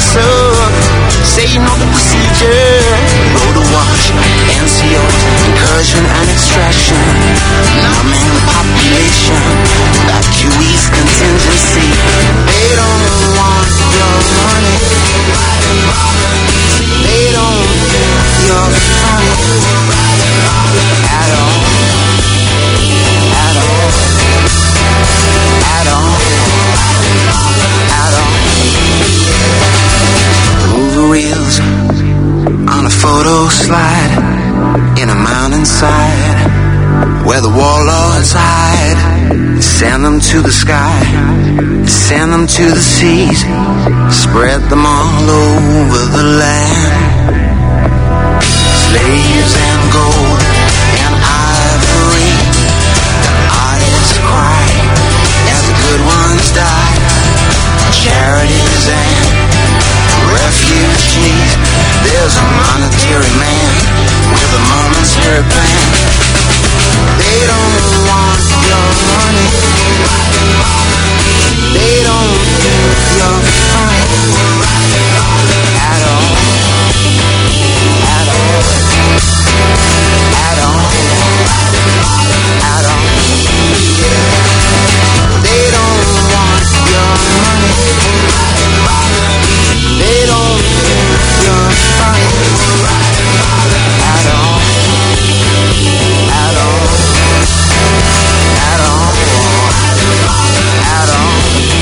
up. Say you know the procedure. Road to wash, NCO, incursion and extraction. Numbing the population, evacuees contingency. They don't want your money. They don't want your money at all. At all. At all. At all. Move the wheels on a photo slide in a mountainside where the warlords hide. Send them to the sky, send them to the seas, spread them all over the land. Slaves and gold and ivory, the artists cry as the good ones die. Charities and refugees, there's a monetary man with a momentary plan. They don't want your money. They don't want your money at all. At all. At all. At all. They don't want your money. They don't want your money at all. At all. At all. At all.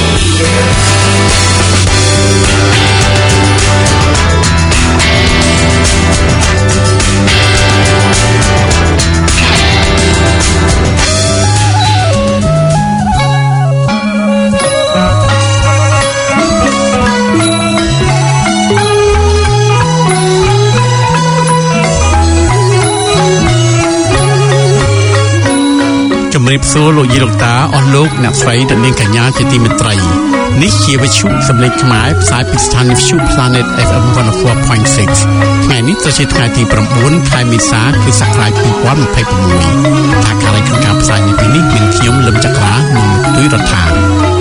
ជំរាបសួរលោកយាយលោកតាអស់លោកអ្នកស្រីដែលនាងកញ្ញាជាទីមេត្រីនេះជាវិទ្យុសម្លេងខ្មែរផ្សាយពីស្ថានីយ៍វិទ្យុ Planet FM 104.6 ថ្ងៃនេះទៅជាថ្ងៃទី9ខែមេសាគ្រិស្តសករាជ2026ថាការក្នុងការផ្សាយនេះមានខ្ញុំលឹមចក្រានិងទួយរដ្ឋា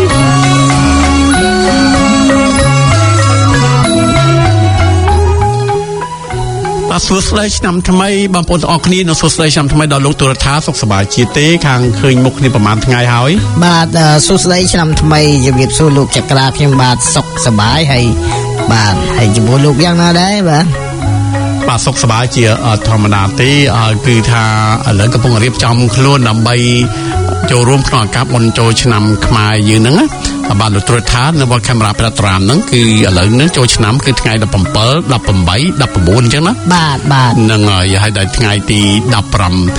សួស្តីឆ្នាំថ្មីបងប្អូនទាំងអស់គ្នានិងសួស្តីឆ្នាំថ្មីដល់លោកទូរទស្សន៍សុខសប្បាយជាទេខាងឃើញមុខគ្នាប្រហែលថ្ងៃហើយបាទសួស្តីឆ្នាំថ្មីជំរាបសួរលោកចក្រាខ្ញុំបាទសុខសប្បាយហើយបាទហើយជាមួយលោកយ៉ាងណាដែរបាទសុខសប្បាយជាធម្មតាទេគឺថាឥឡូវកំពុងរៀបចំខ្លួនដើម្បីចូលរួមក្នុងឱកាសបុណ្យចូលឆ្នាំខ្មែរយើងហ្នឹងបាទលោកទូរទស្សន៍នៅវត្តកាមេរ៉ាប្រត្រាមហ្នឹងគឺឥឡូវនេះចូលឆ្នាំគឺថ្ងៃ17 18 19អញ្ចឹងណាបាទហ្នឹងហើយដល់ថ្ងៃទី17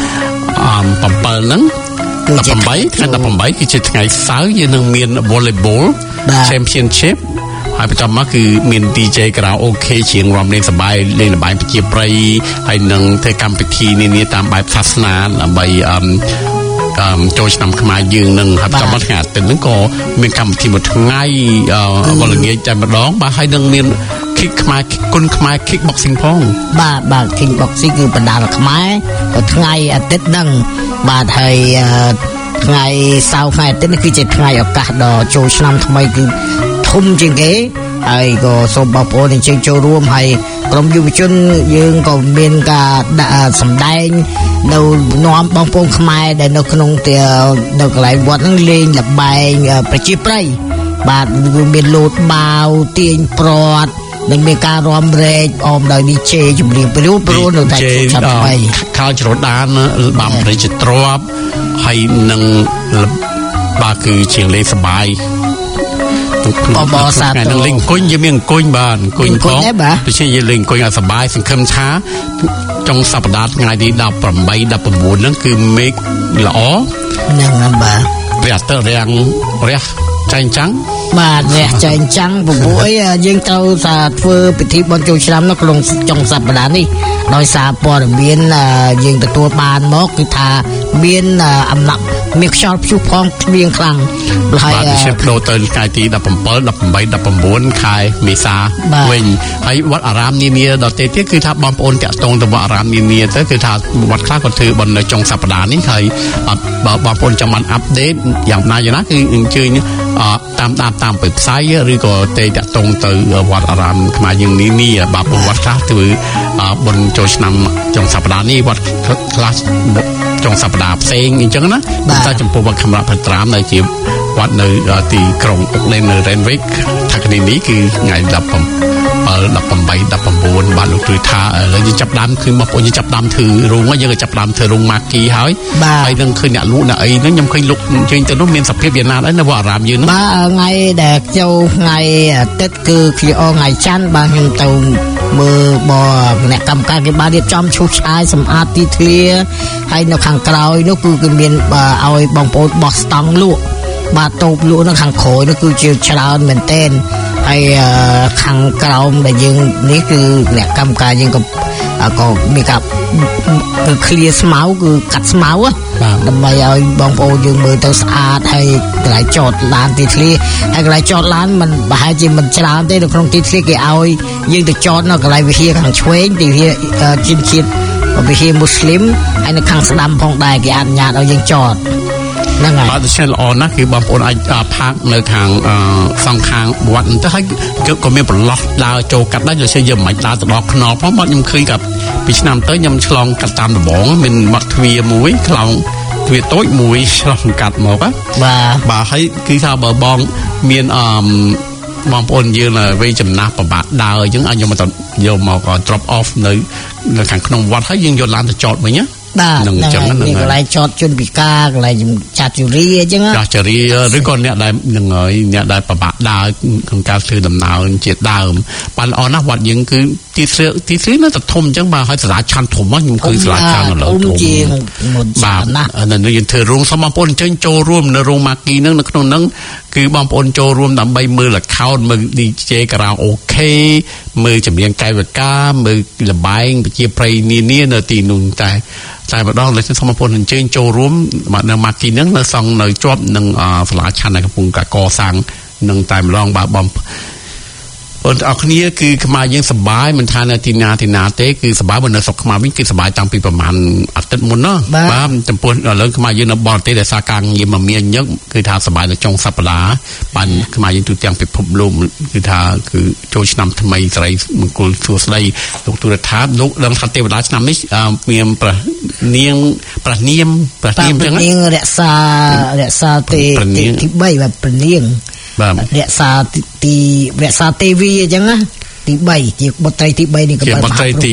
ហ្នឹង18ថ្ងៃ18គឺជាថ្ងៃសៅរ៍យើងនឹងមាន volleyball championship ហើយបន្តមកគឺមាន DJ karaoke ជាងរំលេងសប្បាយលេងល្បែងប្រជាប្រិយហើយនឹងធ្វើកម្មវិធីនានាតាមបែបសាសនាដើម្បីចូលឆ្នាំខ្មែរយើងនឹងហើយបន្តមកថ្ងៃអាទិត្យហ្នឹងក៏មានកម្មវិធីមួយថ្ងៃវល់ល្ងាចតែម្ដងបាទហើយនឹងមាន kick ខ្មែរគុណខ្មែរ kick boxing ផងបាទ kick boxing គឺបណ្ដាលខ្មែរថ្ងៃអាទិត្យហ្នឹងបាទហើយថ្ងៃសៅរ៍ថ្ងៃអាទិត្យនេះគឺជាថ្ងៃឱកាសដ៏ចូលឆ្នាំថ្មីគឺធំជាងគេហើយក៏សូមបងប្អូនអញ្ជើញចូលរួមហើយក្រុមយុវជនយើងក៏មានការដាក់សម្ដែងនៅនាំបងប្អូនខ្មែរដែលនៅក្នុងនៅកន្លែងវត្តហ្នឹងលេងល្បែងប្រជាប្រិយបាទមានលោតបាវទាញប្រត់និងមានការរាំរែកអមដោយ DJ ចម្រៀងព្រោះនៅតែឆ្នាំថ្មីខោជ្រោដានបាំប្រជទ្របហើយនឹងបាទគឺជាលេងសប្បាយបបសាទរលេងអង្គុញយើងមានអង្គុញបាទអង្គុញផងដូច្នេះយើងលេងអង្គុញឲ្យសប្បាយសង្ឃឹមថាចុងសប្តាហ៍ថ្ងៃទី18 19ហ្នឹងគឺមេឃល្អហ្នឹងបាទព្រះអាទិត្យរះចែងចាំងបាទរះចែងចាំងពពួកអីយើងត្រូវធ្វើពិធីបុណ្យចូលឆ្នាំនៅក្នុងចុងសប្តាហ៍នេះដោយសារព័ត៌មានយើងទទួលបានមកគឺថាមានអំណាចមានខ្យល់ព្យុះផងស្បៀងខ្លាំងហើយជាផ្លោទៅថ្ងៃទី17 18 19ខែមេសាវិញហើយវត្តអារាមនានាដទៃទៀតគឺថាបងប្អូនតាក់ទងទៅវត្តអារាមនានាទៅគឺថាវត្តខ្លះក៏ធ្វើបុណ្យនៅចុងសប្តាហ៍នេះហើយបងប្អូនចាំបានអាប់ដេតយ៉ាងណាគឺអញ្ជើញតាមដានតាមពេលផ្សាយឬក៏ទេតាក់ទងទៅវត្តអារាមខ្មែរយើងនេះបាទវត្តខ្លះធ្វើបុណ្យចូលឆ្នាំចុងសប្តាហ៍នេះវត្តខ្លះចុងសប្តាហ៍ផ្សេងអញ្ចឹងណាតែចំពោះវត្តខេមរៈភត្រាមនៅជាវត្តនៅទីក្រុងអុកឡេននៅរ៉េនវិកថាគ្នានេះគឺថ្ងៃ17 19បាទលោកជួយថាឥឡូវយើងចាប់ដើមគឺបងប្អូនយើងចាប់ដើមធ្វើរោងយើងក៏ចាប់ដើមធ្វើរោងម៉ាគីហើយហើយនឹងឃើញអ្នកលក់អ្នកអីហ្នឹងខ្ញុំឃើញលោកជើញទៅនោះមានសភាពយ៉ាងណាដែរនៅវត្តអារាមយើងហ្នឹងបាទថ្ងៃដែលចូលថ្ងៃអាទិត្យគឺថ្ងៃច័ន្ទបាទខ្ញុំទៅមើលអ្នកកម្មការគេបានរៀបចំឈូសឆាយសម្អាតទីធ្លាហើយនៅខាងក្រោយនោះគឺមានឲ្យបងប្អូនបោះស្តង់លក់បាទតូបលក់នៅខាងក្រោយនោះគឺជាច្រើនមែនទែនហើយខាងក្រោមដែលយើងនេះគឺអ្នកកម្មការយើងក៏មានការឃ្លាស្មៅគឺកាត់ស្មៅដើម្បីឲ្យបងប្អូនយើងមើលទៅស្អាតហើយកន្លែងចតឡានទីធ្លាហើយកន្លែងចតឡានมันប្រហែលជាមិនច្រើនទេនៅក្នុងទីធ្លាគេឲ្យយើងទៅចតនៅកន្លែងវិហារខាងឆ្វេងទីវិហារជាតិវិហារមូស្លីមហើយនៅខាងស្ដាំផងដែរគេអនុញ្ញាតឲ្យយើងចតហ្នឹងហើយបាទជាល្អណាស់គឺបងប្អូនអាចផាកនៅខាងសងខាងវត្តទៅហើយក៏មានប្រឡោះដើរចូលកាត់ដែរដូចជាយើងមិនដើរទៅដល់ខ្នល់ផងបាទខ្ញុំឃើញកាប់ពីឆ្នាំទៅខ្ញុំឆ្លងកាត់តាមដំបងមានមាត់ទ្វារមួយខ្លោងទ្វារតូចមួយឆ្លងកាត់មកបាទហើយគឺថាបើបងមានបងប្អូនយើងវ័យចំណាស់ប្របាក់ដើរអញ្ចឹងឲ្យខ្ញុំទៅយកមក drop off នៅខាងក្នុងវត្តហើយយើងយកឡានទៅចតវិញណាបាទនឹងអញ្ចឹងកន្លែងចតជនពិការកន្លែងចាត់ជរាអញ្ចឹងចាត់ជរាឬក៏អ្នកដែលនឹងហើយអ្នកដែលប្របាក់ដើរក្នុងការធ្វើដំណើរជាដើមបានល្អណាស់វត្តយើងគឺទីធ្លានៅតែធំអញ្ចឹងបាទហើយសាលាឆាន់ធំខ្ញុំឃើញសាលាឆាន់នៅលើធំជាងមុនបាទនៅយើងធ្វើរោងសូមបងប្អូនអញ្ជើញចូលរួមនៅរោងម៉ាគីហ្នឹងនៅក្នុងហ្នឹងគឺបងប្អូនចូលរួមដើម្បីមើល account មើល DJ ការ៉ាអូខេមើលចម្រៀងកាយវិការមើលលបែងប្រជាប្រិយនានានៅទីនោះតែម្ដងលើសូមបងប្អូនអញ្ជើញចូលរួមនៅម៉ាគីហ្នឹងនៅសង់នៅជាប់នឹងសាលាឆាន់ដែលកំពុងកសាងនឹងតែម្ដងបាទបងបងអរគ្នាគឺខ្មែរយើងសប្បាយមិនថានៅទីណាទេគឺសប្បាយបើនៅស្រុកខ្មែរវិញគឺសប្បាយតាំងពីប្រហែលអាទិត្យមុនណាបាទចំពោះឥឡូវខ្មែរយើងនៅបរទេសដែលសារការងារមកមានអញ្ចឹងគឺថាសប្បាយនៅចុងសប្តាហ៍បានខ្មែរយើងទូទាំងពិភពលោកគឺថាគឺចូលឆ្នាំថ្មីស្រីមង្គលសួស្តីលោកទូរទស្សន៍លោកដឹងថាទេវតាឆ្នាំនេះមានប្រនាមអញ្ចឹងនាងរក្សាទី3បាទប្រនាងរក្សាទេវីអញ្ចឹងណាទី3ជាបុត្រីទី3នៃកបិលមហាព្រំទី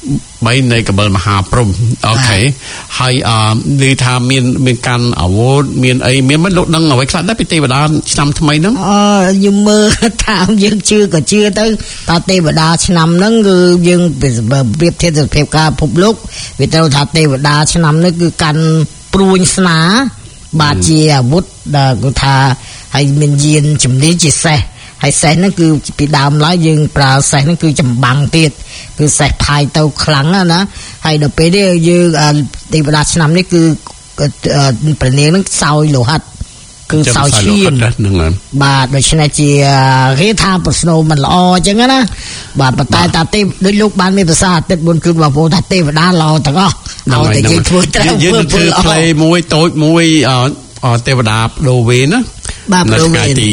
3នៃកបិលមហាព្រំអូខេហើយនិយាយថាមានការអាវុធមានអីមានមិនលោកដឹងអ្វីខ្លះដែរពីទេវតាឆ្នាំថ្មីហ្នឹងយើងមើលតាមយើងជឿក៏ជឿទៅតើទេវតាឆ្នាំហ្នឹងគឺយើងប្រៀបធៀបទៅភាពការពិភពលោកវាត្រូវថាទេវតាឆ្នាំនេះគឺកាន់ព្រួញស្នាបាទជាអាវុធដែលគឺថាហើយមានយានជំនាញជាសេះហើយសេះហ្នឹងគឺពីដើមឡើយយើងប្រើសេះហ្នឹងគឺចម្បាំងទៀតគឺសេះផាយទៅខ្លាំងណាហើយដល់ពេលនេះយើងទេវតាឆ្នាំនេះគឺប្រនាងហ្នឹងសោយលោហិតគឺសោយឈាមបាទដូច្នេះជាគេថាប្រស្នូមិនល្អអញ្ចឹងណាបាទប៉ុន្តែតាទេដូចលោកបានមានភាសាអាទិត្យមុនគឺបងប្អូនថាទេវតាល្អទាំងអស់ឲ្យតែយើងធ្វើត្រូវយើងធ្វើ play មួយតូចមួយទេវតាបដូវវេណានៅថ្ងៃទី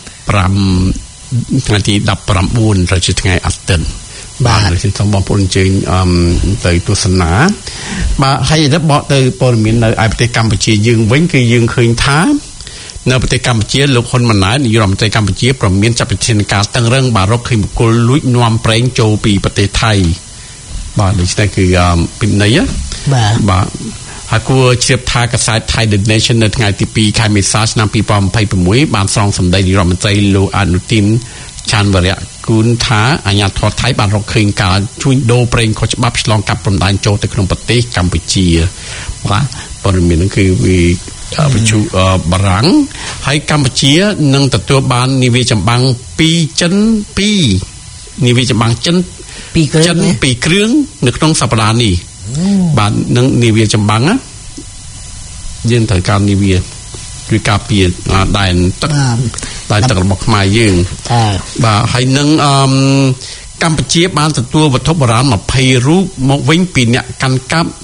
15ថ្ងៃទី19ទៅជាថ្ងៃអាទិត្យបាទសូមបងប្អូនអញ្ជើញទៅទស្សនាបាទហើយទៅបកទៅព័ត៌មាននៅឯប្រទេសកម្ពុជាយើងវិញគឺយើងឃើញថានៅប្រទេសកម្ពុជាលោកហ៊ុនម៉ាណែតនាយករដ្ឋមន្ត្រីកម្ពុជាប្រមានចាត់វិធានការតឹងរឹងបាទរកឃើញបុគ្គលលួចនាំប្រេងចូលពីប្រទេសថៃបាទដូច្នេះគឺពីនៃបាទហើយគួរជ្រាបថាកាសែត Thai The Nation នៅថ្ងៃទី2ខែមេសាឆ្នាំ2026បានស្រង់សម្ដីនាយករដ្ឋមន្ត្រីលោកអនុទីនចាន់វរៈគូនថាអាជ្ញាធរថៃបានរកឃើញការជួញដូរប្រេងខុសច្បាប់ឆ្លងកាត់ព្រំដែនចូលទៅក្នុងប្រទេសកម្ពុជាបាទព័ត៌មានហ្នឹងគឺវាវិទ្យុបារាំងហើយកម្ពុជានឹងទទួលបាននាវាចម្បាំង2ចិន2នាវាចម្បាំងចិន2គ្រឿងនៅក្នុងសប្តាហ៍នេះបាទនឹងនាវាចម្បាំងណាយើងត្រូវការនាវាគឺការពារដែនទឹករបស់ខ្មែរយើងបាទហើយនឹងកម្ពុជាបានទទួលវត្ថុបុរាណ20រូបមកវិញពីអ្នកកាន់កាប់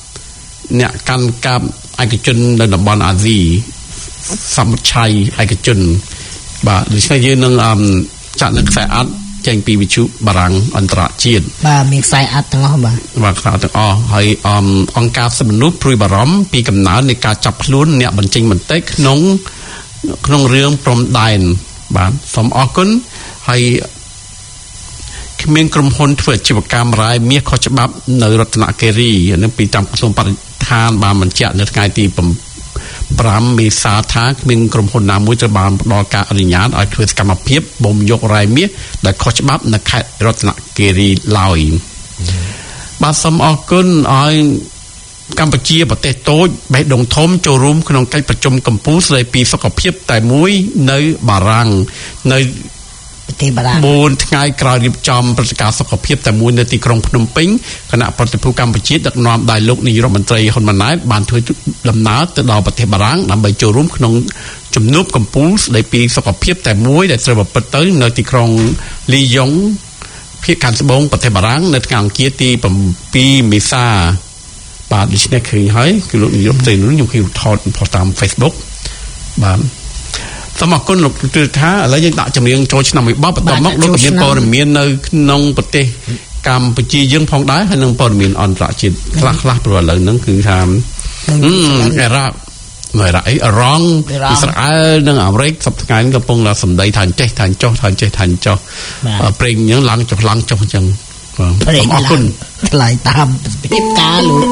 ឯកជននៅតំបន់អាស៊ីសមុទ្រឆៃឯកជនបាទដូច្នេះយើងនឹងចាក់នៅខ្សែអត្ថចេញពីវិទ្យុបារាំងអន្តរជាតិបាទមានខ្សែអត្ថទាំងអស់បាទខ្សែទាំងអស់ហើយអង្គការសិទ្ធិមនុស្សព្រួយបារម្ភពីកំណើននៃការចាប់ខ្លួនអ្នកបញ្ចេញមតិក្នុងរឿងព្រំដែនបាទសូមអរគុណហើយគ្មានក្រុមហ៊ុនធ្វើអាជីវកម្មរ៉ែមាសខុសច្បាប់នៅរតនគិរីនឹងពីតាមក្រសួងបរិស្ថានបានបញ្ជាក់នៅថ្ងៃទី5មេសាថាគ្មានក្រុមហ៊ុនណាមួយត្រូវបានផ្ដល់ការអនុញ្ញាតឲ្យធ្វើសកម្មភាពបំយករ៉ែមាសដែលខុសច្បាប់នៅខេត្តរតនគិរីឡើយបាទសូមអរគុណឲ្យកម្ពុជាប្រទេសតូចបេះដូងធំចូលរួមក្នុងកិច្ចប្រជុំកំពូលស្ដីពីសុខភាពតែមួយនៅបារាំងនៅប្រទេសបារាំង 4ថ្ងៃក្រោយរៀបចំព្រឹត្តិការណ៍សុខភាពតែមួយនៅទីក្រុងភ្នំពេញគណៈប្រតិភូកម្ពុជាដឹកនាំដោយលោកនាយរដ្ឋមន្ត្រីហ៊ុនម៉ាណែតបានធ្វើដំណើរទៅដល់ប្រទេសបារាំងដើម្បីចូលរួមក្នុងជំនួបកំពូលស្ដីពីសុខភាពតែមួយដែលត្រូវប្រព្រឹត្តទៅនៅទីក្រុងលីយ៉ុងភាគខាងត្បូងប្រទេសបារាំងនៅថ្ងៃអង្គារទី7មេសាបាទដូច្នេះឃើញហើយគឺលោកនាយរដ្ឋមន្ត្រីនោះខ្ញុំឃើញថតតាម Facebook បាទសូមអរគុណលោកទិដ្ឋាឥឡូវយើងដាក់ចម្រៀងចូលឆ្នាំមួយបបបន្តមកលោកក៏មានព័ត៌មាននៅក្នុងប្រទេសកម្ពុជាយើងផងដែរហើយនឹងព័ត៌មានអន្តរជាតិខ្លះព្រោះឥឡូវហ្នឹងគឺថាអឺរ៉ាប់អឺរ៉ង់អ៊ីស្រាអែលនិងអាមេរិកសប្តាហ៍ថ្ងៃនេះកំពុងតែសម្ដីថាចេះថាចុះប្រេងហ្នឹងឡើងចុះអញ្ចឹងបាទសូមអរគុណថ្លៃតាមភាពការលោក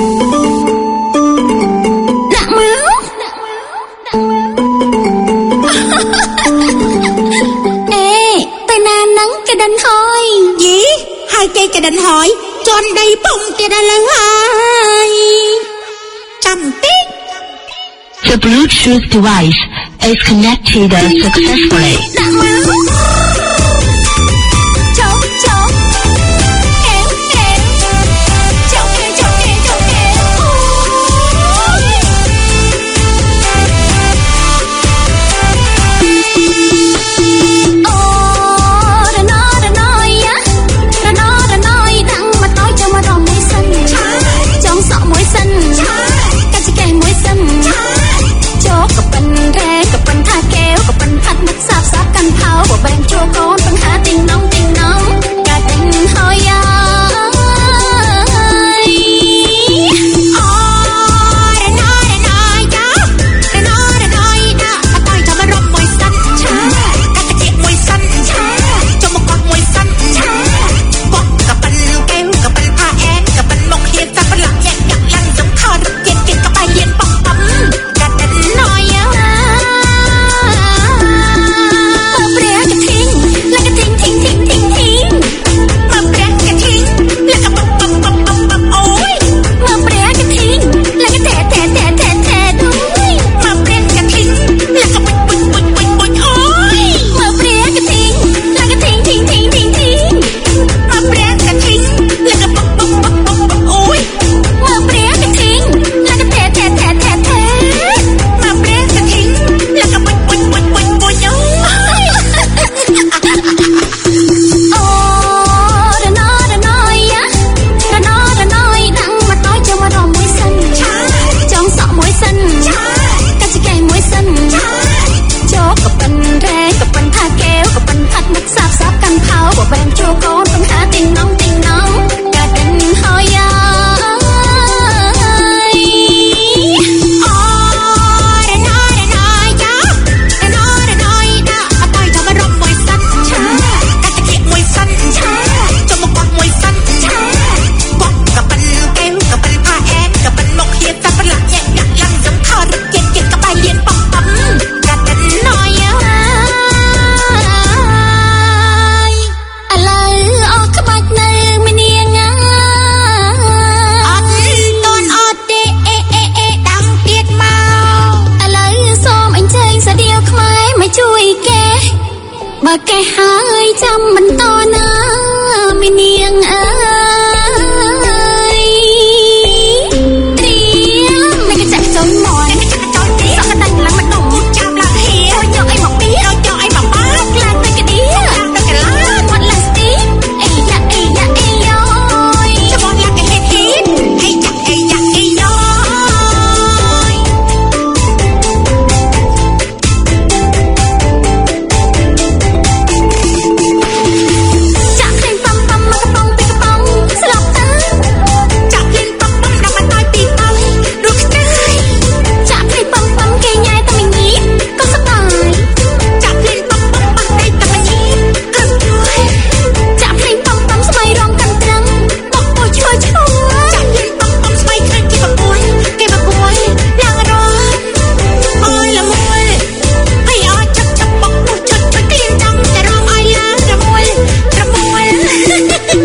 đành thôi gì hai cây cái đành hỏi tròn đầy bông kia đã là hai trăm tít. The Bluetooth device is connected successfully.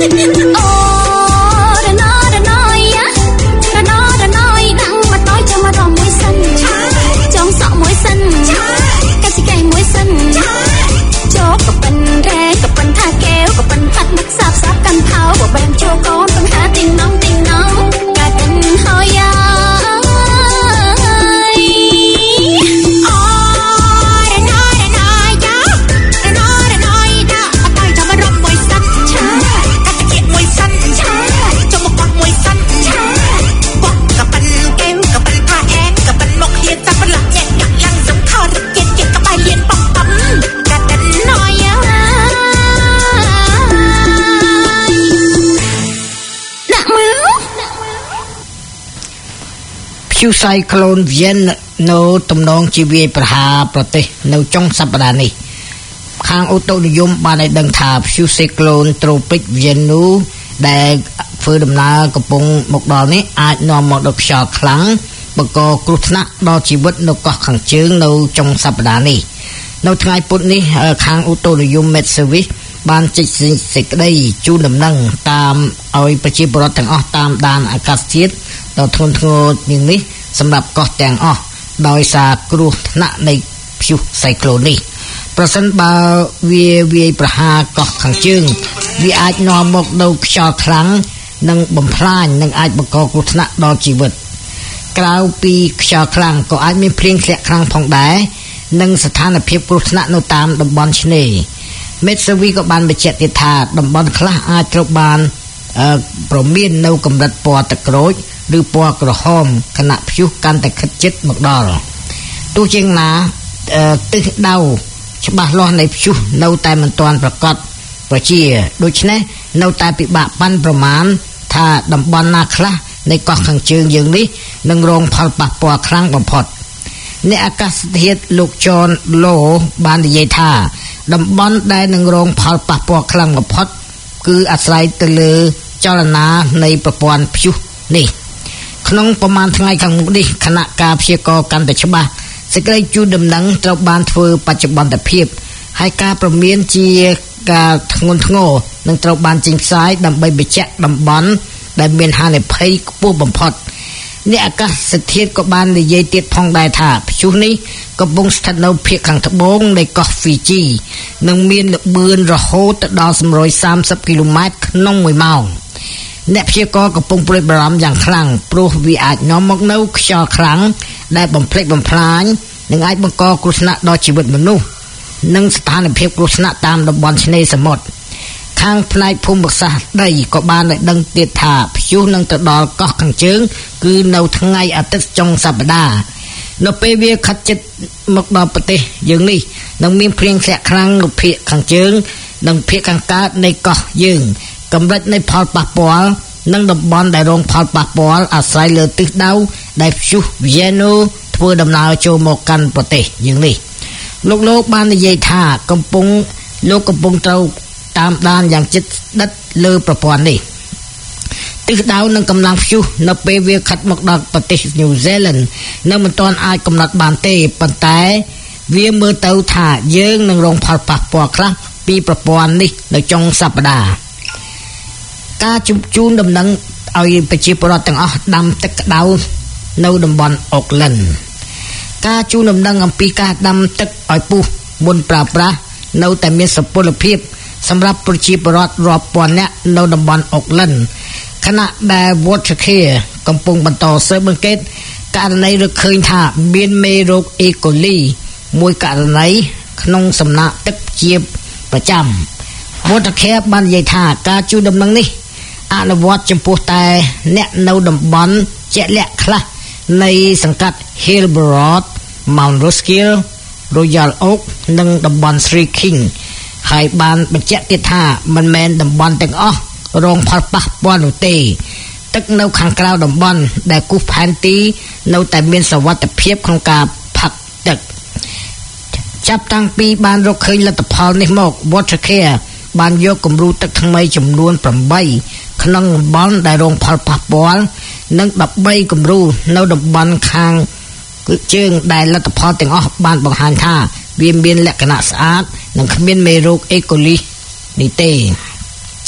ไซโคลนเวียนโนตำนองชีวีประหาประเทศในจงสัปดาห์นี้ข้างอุตุนิยมบานในดังถาพิวไซโคลนโทรปิกเวียนนูได้ฟื้นดำนากระปงหมกดอนี้อาจนอมหมดดอกชาครั้งบกกรุษณะดอชีวิตนกกขังเชิงในจงสัปดาห์นี้ในทางปุ่นนี้ข้างอุตุนิยมเมสวิบานจิตสิกได้จูนดำนังตามเอาประชีพรถแต่งออกตามดานอากาศทิศต่อทนทนอย่างนี้สำหรับก่อแต่งออกโดยสากรุณะในผิวไซโคลนนี้ประสันบาเวียประหาก่อขังจึงวิอาจนอมกดูชอครั้งนังบ่มพลานนังอาจบกกรุณะดอชีวิตกล่าวปีชอครั้งก็อาจมีเพลงเสียครั้งผ่องได้นังสถานเพียบกรุณะโนตามดบอนชนีเมสวีก็บานไปเจ็ดติธาดบอนคลาอาจรบานโปรมีนในกำลังปอตะโกรยหรือปอกระหอมขณะผิวการแต่ขัดจิตหมกดอลตัวจริงนะตึกเดาฉบับล้อในผิวเนาแต่มันตอนประกอบประเชียโดยเฉพาะเนาแต่ปิบะปันประมาณถ้าดำบอลนาคละในเกาะขังเชิงอย่างนี้นังรองพอลปะปอครั้งบ่พอดในอากาศเทียดลูกจอนโลบานเยธาดำบอลได้นังรองพอลปะปอครั้งบ่พอดคืออาศัยตะลือเจรนาในประปอนผิวนี่ขนมประมาณทั้งไงขังมุดีคณะกาเพียกอกันแต่ฉบับสกายจูดำหนังตรบานเฟือปัจจุบันแต่เพียบให้การประเมียนจีกาทงนทงโง่นังตรบานจริงซ้ายดำใบเบจดำบอนได้เมียนหาในเพยปูบำพอดนี่อากาศเสถียรกับบานในเยติดพองได้ท่าช่วงนี้ก็บงสถานเอาเพียขังทบงในเกาะฟิจีนังเมียนเบือนระโหตดาว330 กิโลเมตรน้องมวยเมาเนปเชียก็กระปงปริบรามอย่างครั้งโปรวิอาจน้อมมกเนื้อชอครั้งได้บ่มเพลกบ่มพลายหนึ่งไอ้บังกอกรุษณะดอชีวิตมนุษย์หนึ่งสถานเพียบกรุษณะตามดบอลชนีสมดข้างพลายภูมิบักษาได้ก็บานในดังเตียถาผิวนังตะดอก็ขังเชิงคือเนาทั้งไงอาทิตย์จงสัปดาห์นเปเวียขัดจิตมกดอปฏิอย่างนี้นังมีเพียงแค่ครั้งนเพียขังเชิงนังเพียขังกาในเกาะยืงกำลังในพอลปะปอลนังดบอลได้รองพอลปะปอลอาศัยเลือตึกดาวได้ชูเวียโนทัวดำนาโจมกันปฏิอย่างนี้โลกบ้านในเยธากำปงโลกกำปงเต้าตามด้านอย่างจิตดัดเลือประปอนนี่ตึกดาวนังกำลังชูนเปเวียขัดมกดักปฏินิวซีแลนด์นังมันตอนอายกำลังบานเตปันแต่เวียมือเต้าถ่าเยื่อนังรองพอลปะปอลครับปีประปอนนี่ในจงสัปดาห์การจุจูนดำนังเอาไปจีบรอดต่างดำตึกดาวในดำบอลออกเล่นการจูนดำนังอัมพีการดำตึกอ้อยปูบนปราปราในแต่มีสปุลเพียบสำหรับปจีบรอดรอบปอนเนี่ยในดำบอลออกเล่นขณะได้วอชเคกำปงบรรทอเซอร์บังเกตการในเรือเคยท่าเบียนเมโรกเอโกลีมวยการในขนมสำนักตึกเจียบประจำวอชเคบันใหญ่ท่าการจูดำนังนี่อาณาวัดจำพวกแต่เนนเอาดำบอลเจเละคละในสังกัดฮิลบรอดมาวน์โรสกิลรอยัลโอ๊กนังดำบอลสตรีคิงไฮบานเป็นเจติท่ามันแมนดำบอลแต่งอ้อรองพัลปะบอลเตตึกเนาขังกล่าวดำบอลได้กู้แผนตีเนาแต่เมียนสวัสดิเพียบของการผักตึกจับตั้งปีบานเราเคยลัตพอลในหมอกวอชเคบานยกกำรูตึกทั้งไม่จำนวนประมาณขนมบอลได้รองพอลปะบอลนังดับใบกำรูเนาดับบอลคางเชิงได้ลัตพอลแต่งออกบานบังหันท่าเวียนเบียนและขณะสะอาดนังขมิ้นเมโรกเอโกลีนิเตก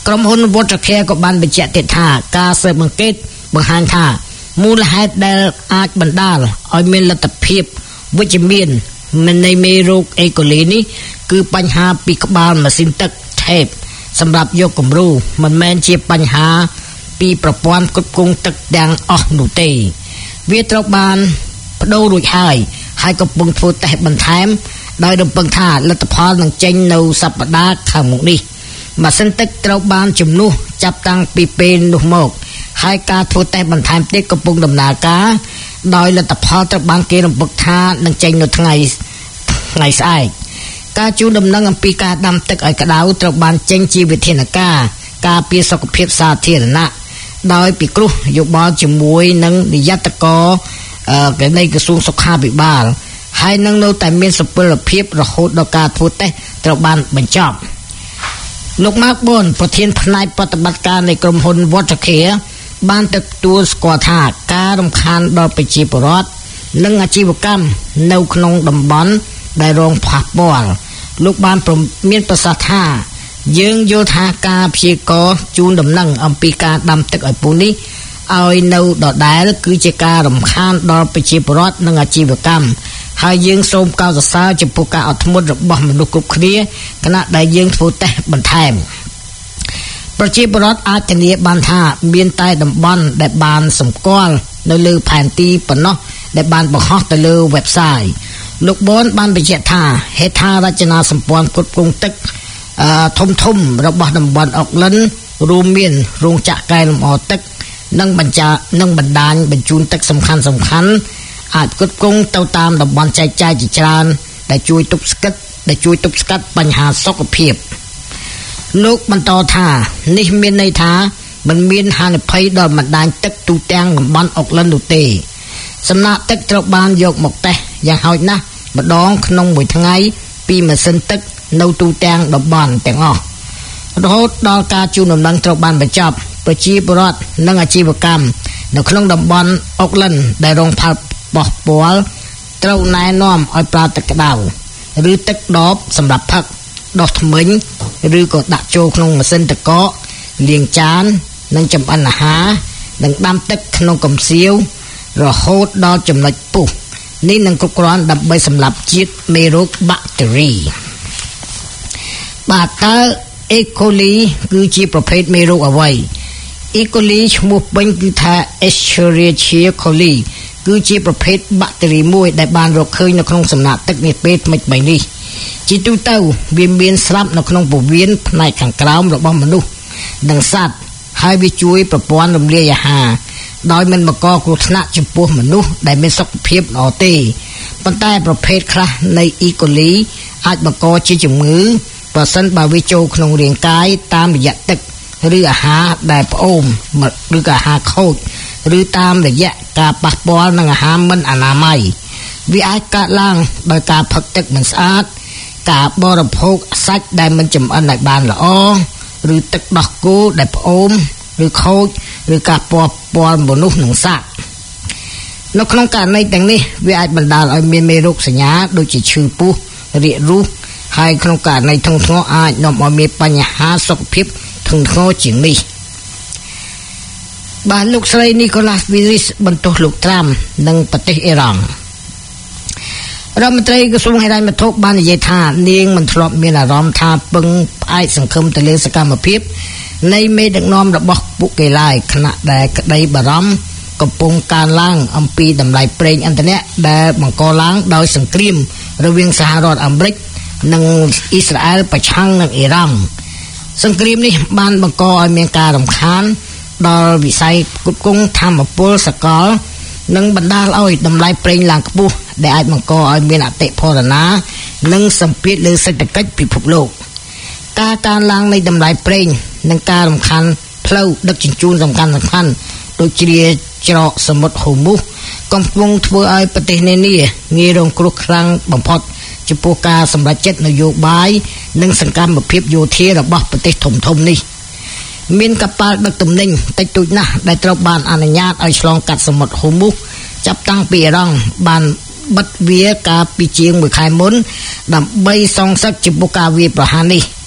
ក្រុមហ៊ុន Watercare ក៏បានបញ្ជាក់ទៀតថាការស៊ើបអង្កេតបង្ហាញថាមូលហេតុដែលអាចបណ្ដាលឲ្យមានលទ្ធភាពវិជ្ជមាននៃមេរោគអេកូលីនេះគឺបញ្ហាពីក្បាលម៉ាស៊ីនទឹក tape សម្រាប់យកគំរូមិនមែនជាបញ្ហាពីប្រព័ន្ធគ្រប់គ្រងទឹកទាំងអស់នោះទេវាត្រូវបានបដូររួចហើយកំពុងធ្វើតេស្តបន្ថែមដោយរំពឹងថាលទ្ធផលនឹងចេញនៅសប្តាហ៍ខាងមុខនេះម៉ាស៊ីនទឹកត្រូវបានជំនួសចាប់តាំងពីពេលនោះមកហើយការធ្វើតេស្តបន្ថែមទៀតកំពុងដំណើរការដោយលទ្ធផលត្រូវបានគេរំពឹងថានឹងចេញនៅថ្ងៃស្អែកការជូនដំណឹងអំពីការដាំទឹកឲ្យក្តៅត្រូវបានចេញជាវិធានការពារសុខភាពសាធារណៈដោយពិគ្រោះយោបល់ជាមួយនឹងនាយកនៃក្រសួងសុខាភិបាលហើយនឹងនៅតែមានសុពលភាពរហូតដល់ការធ្វើតេស្តត្រូវបានបញ្ចប់លោកម៉ាកប៊ុនប្រធានផ្នែកប្រតិបត្តិការនៃក្រុមហ៊ុន Watercare បានទទួលស្គាល់ថាការរំខានដល់ប្រជាពលរដ្ឋនិងអាជីវកម្មនៅក្នុងតំបន់ដែលរងប៉ះពាល់លោកបានមានប្រសាសន៍ថាយើងយល់ថាការព្យាករណ៍ជូនដំណឹងអំពីការដាំទឹកឲ្យពូនេះឲ្យនៅដដែលគឺជាការរំខានដល់ប្រជាពលរដ្ឋនិងអាជីវកម្មហើយយើងសូមកោតសរសើរចំពោះការអត់ធ្មត់របស់មនុស្សគ្រប់គ្នាខណៈដែលយើងធ្វើតេស្តបន្ថែមប្រជាពលរដ្ឋអាចធានាបានថាមានតែតំបន់ដែលបានសម្គាល់នៅលើផែនទីប៉ុណ្ណោះដែលបានបង្ហោះទៅលើ website លោកប៊ុនបានបញ្ជាក់ថាហេដ្ឋារចនាសម្ព័ន្ធគ្រប់គ្រងទឹកធំរបស់តំបន់អុកឡិនរួមមានរោងចក្រកែលម្អទឹកនិងបណ្ដាញបញ្ជូនទឹកសំខាន់អាចគ្រប់គ្រងទៅតាមតំបន់ចែកចាយជាច្រើនដែលជួយទប់ស្កាត់បញ្ហាសុខភាពលោកបន្តថានេះមានន័យថាមិនមានហានិភ័យដល់បណ្ដាញទឹកទូទាំងតំបន់អុកឡិននោះទេសំណាក់ទឹកត្រូវបានយកមកតេស្តយ៉ាងហោចណាស់ម្ដងក្នុងមួយថ្ងៃពីម៉ាស៊ីនទឹកនៅទូទាំងតំបន់ទាំងអស់រហូតដល់ការជូនដំណឹងត្រូវបានបញ្ចប់ប្រជាពលរដ្ឋនិងអាជីវកម្មនៅក្នុងតំបន់អុកឡិនដែលរងផលប៉ះពាល់ត្រូវណែនាំឲ្យប្រើទឹកក្តៅឬទឹកដបសម្រាប់ផឹកដុសធ្មេញឬក៏ដាក់ចូលក្នុងម៉ាស៊ីនទឹកកកលាងចាននិងចម្អិនអាហារនិងដាំទឹកក្នុងកំសៀវរហូតដល់ចំណុចពុះនេះនឹងគ្រប់គ្រាន់ដើម្បីសម្លាប់ជាតិមេរោគបាក់តេរីបាទតើអេកូលីគឺជាប្រភេទមេរោគអ្វីអេកូលីឈ្មោះពេញគឺថា Escherichia coli គឺជាប្រភេទបាក់តេរីមួយដែលបានរកឃើញនៅក្នុងសំណាក់ទឹកនាពេលថ្មីៗនេះជាទូទៅវាមានស្រាប់នៅក្នុងពោះវៀនផ្នែកខាងក្រោមរបស់មនុស្សនិងសត្វហើយវាជួយប្រព័ន្ធរំលាយអាហារដោយមិនបង្កគ្រោះថ្នាក់ចំពោះមនុស្សដែលមានសុខភាពល្អទេប៉ុន្តែប្រភេទខ្លះនៃអេកូលីអាចបង្កជាជំងឺប្រសិនបើវាចូលក្នុងរាងកាយតាមរយៈទឹកឬអាហារដែលផ្អូមឬក៏អាហារខូចឬតាមរយៈការប៉ះពាល់នឹងអាហារមិនអនាម័យវាអាចកើតឡើងដោយការផឹកទឹកមិនស្អាតការបរិភោគសាច់ដែលមិនចម្អិនឲ្យបានល្អឬទឹកដោះគោដែលផ្អូមឬខូចឬការប៉ះពាល់មនុស្សនិងសត្វនៅក្នុងករណីទាំងនេះវាអាចបណ្ដាលឲ្យមានមេរោគសញ្ញាដូចជាឈឺពោះរាគរូសហើយក្នុងករណីធ្ងន់ធ្ងរអាចនាំឲ្យមានបញ្ហាសុខភាពធ្ងន់ធ្ងរជាងនេះបាទលោកស្រី Nicholas Willis បន្ទោសលោកត្រាំនិងប្រទេសអ៊ីរ៉ង់រដ្ឋមន្ត្រីក្រសួងហិរញ្ញវត្ថុបាននិយាយថានាងមិនធ្លាប់មានអារម្មណ៍ថាពឹងផ្អែកសង្ឃឹមទៅលើសកម្មភាពនៃមេដឹកនាំរបស់ពួកគេឡើយខណៈដែលក្តីបារម្ភកំពុងកើនឡើងអំពីតម្លៃប្រេងឥន្ធនៈដែលបង្កឡើងដោយសង្គ្រាមរវាងសហរដ្ឋអាមេរិកនិងអ៊ីស្រាអែលប្រឆាំងនឹងអ៊ីរ៉ង់សង្គ្រាមនេះបានបង្កឲ្យមានការរំខានដល់វិស័យផ្គត់ផ្គង់ថាមពលសកលនិងបណ្ដាលឲ្យតម្លៃប្រេងឡើងខ្ពស់ដែលអាចបង្កឲ្យមានអតិផរណានិងសម្ពាធលើសេដ្ឋកិច្ចពិភពលោកការកើនឡើងនៃតម្លៃប្រេងនិងការរំខានផ្លូវដឹកជញ្ជូនសំខាន់ៗដូចជាច្រកសមុទ្រហូមូសកំពុងធ្វើឲ្យប្រទេសនានាងាយរងគ្រោះខ្លាំងបំផុតចំពោះការសម្រេចចិត្តនយោបាយនិងសកម្មភាពយោធារបស់ប្រទេសធំៗនេះមានកប៉ាល់ដឹកទំនិញតិចតួចណាស់ដែលត្រូវបានអនុញ្ញាតឲ្យឆ្លងកាត់សមុទ្រហូមូសចាប់តាំងពីអ៊ីរ៉ង់បានបិទវាកាលពីជាង1ខែមុនដើម្បីសងសឹកចំពោះការវាយប្រហារនេះ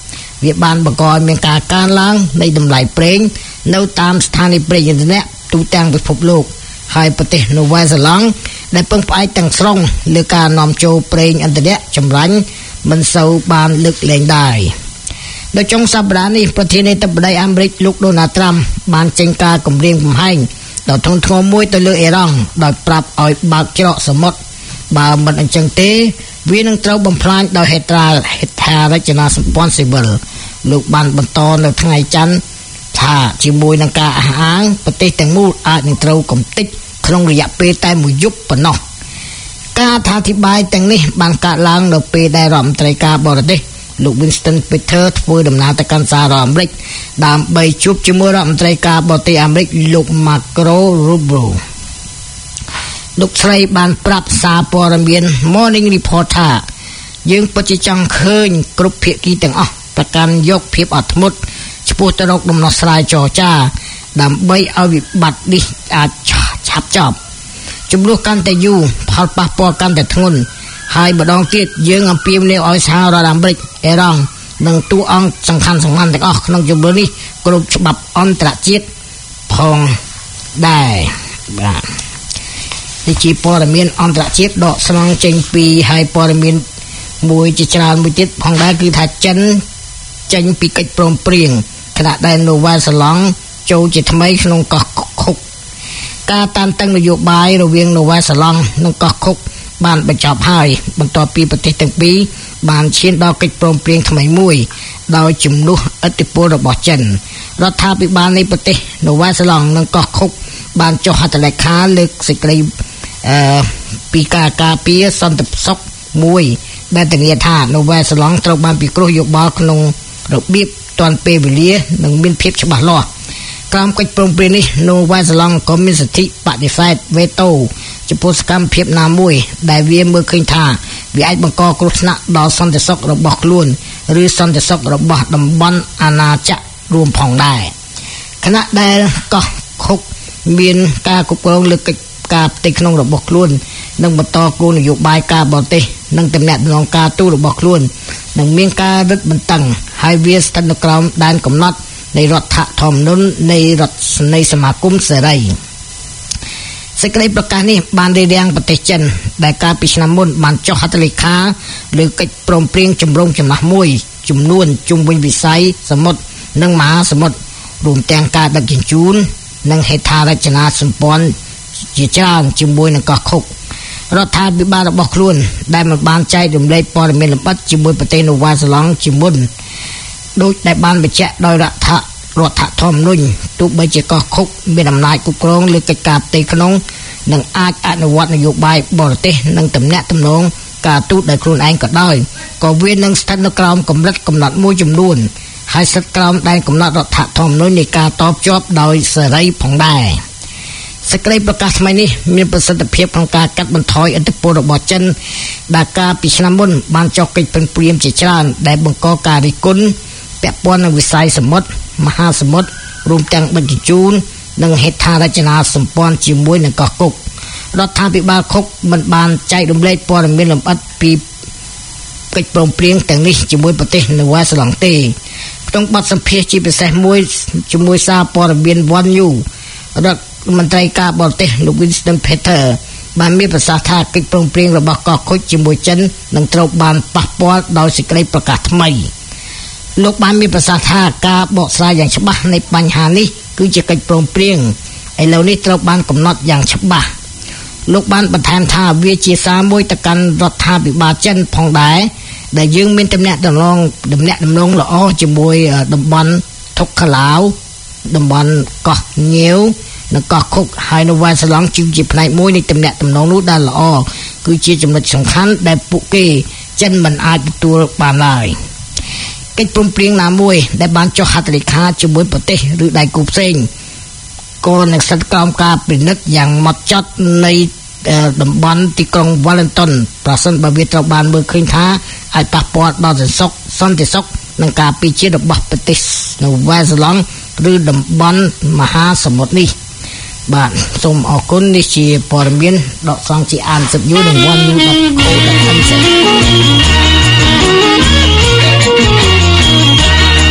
វាបានបង្កឲ្យមានការកើនឡើងនៃតម្លៃប្រេងនៅតាមស្ថានីយ៍ប្រេងឥន្ធនៈទូទាំងពិភពលោកហើយប្រទេសនូវែលសេឡង់ដែលពឹងផ្អែកទាំងស្រុងលើការនាំចូលប្រេងឥន្ធនៈចម្រាញ់មិនសូវបានលើកលែងដែរនៅចុងសប្តាហ៍នេះប្រធានាធិបតីអាមេរិកលោកដូណាល់ត្រាំបានចេញការគម្រាមកំហែងដ៏ធ្ងន់ធ្ងរមួយទៅលើអ៊ីរ៉ង់ដោយប្រាប់ឲ្យបើកច្រកសមុទ្របើមិនអញ្ចឹងទេវានឹងត្រូវបំផ្លាញដោយហេដ្ឋារចនាសម្ព័ន្ធស៊ីវិលលោកបានបន្តនៅថ្ងៃច័ន្ទថាជាមួយនឹងការអះអាងប្រទេសទាំងមូលអាចនឹងត្រូវកំទេចក្នុងរយៈពេលតែមួយយប់ប៉ុណ្ណោះការអធិប្បាយទាំងនេះបានកើតឡើងនៅពេលដែលរដ្ឋមន្ត្រីការបរទេសលោក Winston Peters ធ្វើដំណើរទៅកាន់សហរដ្ឋអាមេរិកដើម្បីជួបជាមួយរដ្ឋមន្ត្រីការបរទេសអាមេរិកលោក Marco Rubio លោកស្រីបានប្រាប់សារព័ត៌មាន Morning Report ថាយើងពិតជាចង់ឃើញគ្រប់ភាគីទាំងអស់ប្រកាន់យកភាពអត់ធ្មត់ចំពោះទៅរកដំណោះស្រាយចរចាដើម្បីឲ្យវិបត្តិនេះអាចឆាប់ចប់ចំនួនកាន់តែយូរផលប៉ះពាល់កាន់តែធ្ងន់ហើយម្ដងទៀតយើងអំពាវនាវឲ្យសហរដ្ឋអាមេរិកអ៊ីរ៉ង់និងតួអង្គសំខាន់ៗទាំងអស់ក្នុងជំរឿននេះគ្រប់ច្បាប់អន្តរជាតិផងដែរបាទនេះជាព័ត៌មានអន្តរជាតិដកស្រង់ចេញពីហើយព័ត៌មានមួយជាច្រើនមួយទៀតផងដែរគឺថាចិនចេញពីកិច្ចព្រមព្រៀងខណៈដែលនូវែលសេឡង់ចូលជាថ្មីក្នុងកោះឃុកការតានតឹងនយោបាយរវាងនូវែលសេឡង់និងកោះឃុកបានបញ្ចប់ហើយបន្ទាប់ពីប្រទេសទាំងពីរបានឈានដល់កិច្ចព្រមព្រៀងថ្មីមួយដោយជំនួសឥទ្ធិពលរបស់ចិនរដ្ឋាភិបាលនៃប្រទេសនូវែលសេឡង់និងកោះឃុកបានចុះហត្ថលេខាលើកសេចក្តីពីការការពារសន្តិសុខមួយដែលធានាថានូវែលសេឡង់ត្រូវបានពិគ្រោះយោបល់ក្នុងរបៀបទាន់ពេលវេលានិងមានភាពច្បាស់លាស់ក្រោមកិច្ចព្រមព្រៀងនេះនូវែលសេឡង់ក៏មានសិទ្ធិបដិសេធវេតូចំពោះសកម្មភាពណាមួយដែលវាមើលឃើញថាវាអាចបង្កគ្រោះថ្នាក់ដល់សន្តិសុខរបស់ខ្លួនឬសន្តិសុខរបស់តំបន់អាណាចក្ររួមផងដែរខណៈដែលកោះឃុកមានការគ្រប់គ្រងលើកិច្ចការផ្ទៃក្នុងរបស់ខ្លួននិងបន្តគោលនយោបាយការបរទេសនិងទំនាក់ទំនងការទូតរបស់ខ្លួននិងមានការរឹតបន្តឹងហើយវាស្ថិតនៅក្រោមដែនកំណត់នៃរដ្ឋធម្មនុញ្ញនៃសមាគមសេរីសេចក្តីប្រកាសនេះបានរារាំងប្រទេសចិនដែលកាលពីឆ្នាំមុនបានចុះហត្ថលេខាលើកិច្ចព្រមព្រៀងចម្រុងចំណាស់មួយចំនួនជុំវិញវិស័យសមុទ្រនិងមហាសមុទ្ររួមទាំងការដឹកជញ្ជូននិងហេដ្ឋារចនាសម្ព័ន្ធជាច្រើនជាមួយនឹងកោះឃុករដ្ឋាភិបាលរបស់ខ្លួនដែលមិនបានចែករំលែកព័ត៌មានលម្អិតជាមួយប្រទេសនូវែលសេឡង់ជាមុនដោយដែលបានបញ្ជាក់ដោយរដ្ឋធម្មនុញ្ញទោះបីជាកោះឃុកមានអំណាចគ្រប់គ្រងលើកិច្ចការផ្ទៃក្នុងនិងអាចអនុវត្តនយោបាយបរទេសនិងទំនាក់ទំនងការទូតដោយខ្លួនឯងក៏ដោយក៏វានឹងស្ថិតនៅក្រោមកម្រិតកំណត់មួយចំនួនហើយស្ថិតក្រោមដែនកំណត់រដ្ឋធម្មនុញ្ញនៃការតបជាប់ដោយសេរីផងដែរសេចក្តីប្រកាសថ្មីនេះមានប្រសិទ្ធភាពក្នុងការកាត់បន្ថយឥទ្ធិពលរបស់ចិនដែលកាលពីឆ្នាំមុនបានចុះកិច្ចព្រមព្រៀងជាច្រើនដែលបង្កការរិះគន់ពាក់ព័ន្ធនឹងវិស័យសមុទ្រមហាសមុទ្ររួមទាំងដឹកជញ្ជូននិងហេដ្ឋារចនាសម្ព័ន្ធជាមួយនឹងកោះឃុករដ្ឋាភិបាលឃុកមិនបានចែករំលែកព័ត៌មានលម្អិតពីកិច្ចព្រមព្រៀងទាំងនេះជាមួយប្រទេសនូវែលសេឡង់ទេក្នុងបទសម្ភាសន៍ជាពិសេសមួយជាមួយសារព័ត៌មាន One News រដ្ឋមន្ត្រីការបរទេសលោក Winston Peters បានមានប្រសាសន៍ថាកិច្ចព្រមព្រៀងរបស់កោះឃុកជាមួយចិននឹងត្រូវបានប៉ះពាល់ដោយសេចក្តីប្រកាសថ្មីលោកបានមានប្រសាសន៍ថាការបកស្រាយយ៉ាងច្បាស់នៃបញ្ហានេះគឺជាកិច្ចព្រមព្រៀងឥឡូវនេះត្រូវបានកំណត់យ៉ាងច្បាស់លោកបានបន្ថែមថាវាជាសារមួយទៅកាន់រដ្ឋាភិបាលចិនផងដែរដែលយើងមានទំនាក់ទំនងល្អជាមួយតំបន់ថុកខាឡាវតំបន់កោះញៀវនិងកោះឃុកហើយនៅវ៉ែលសេឡង់ជាផ្នែកមួយនៃទំនាក់ទំនងនោះដែលល្អគឺជាចំណុចសំខាន់ដែលពួកគេចិនមិនអាចទទួលបានឡើយកិច្ចព្រមព្រៀងណាមួយដែលបានចុះហត្ថលេខាជាមួយប្រទេសឬដៃគូផ្សេងក៏នឹងស្ថិតក្រោមការពិនិត្យយ៉ាងហ្មត់ចត់នៃតំបន់ទីក្រុង Wellington ប្រសិនបើវាត្រូវបានមើលឃើញថាអាចប៉ះពាល់ដល់សន្តិសុខនិងការពារជាតិរបស់ប្រទេសនៅវ៉ែលសេឡង់ឬតំបន់មហាសមុទ្រនេះបាទសូមអរគុណនេះជាព័ត៌មានដកស្រង់ជាអានសិបយូនិង One News.co.nz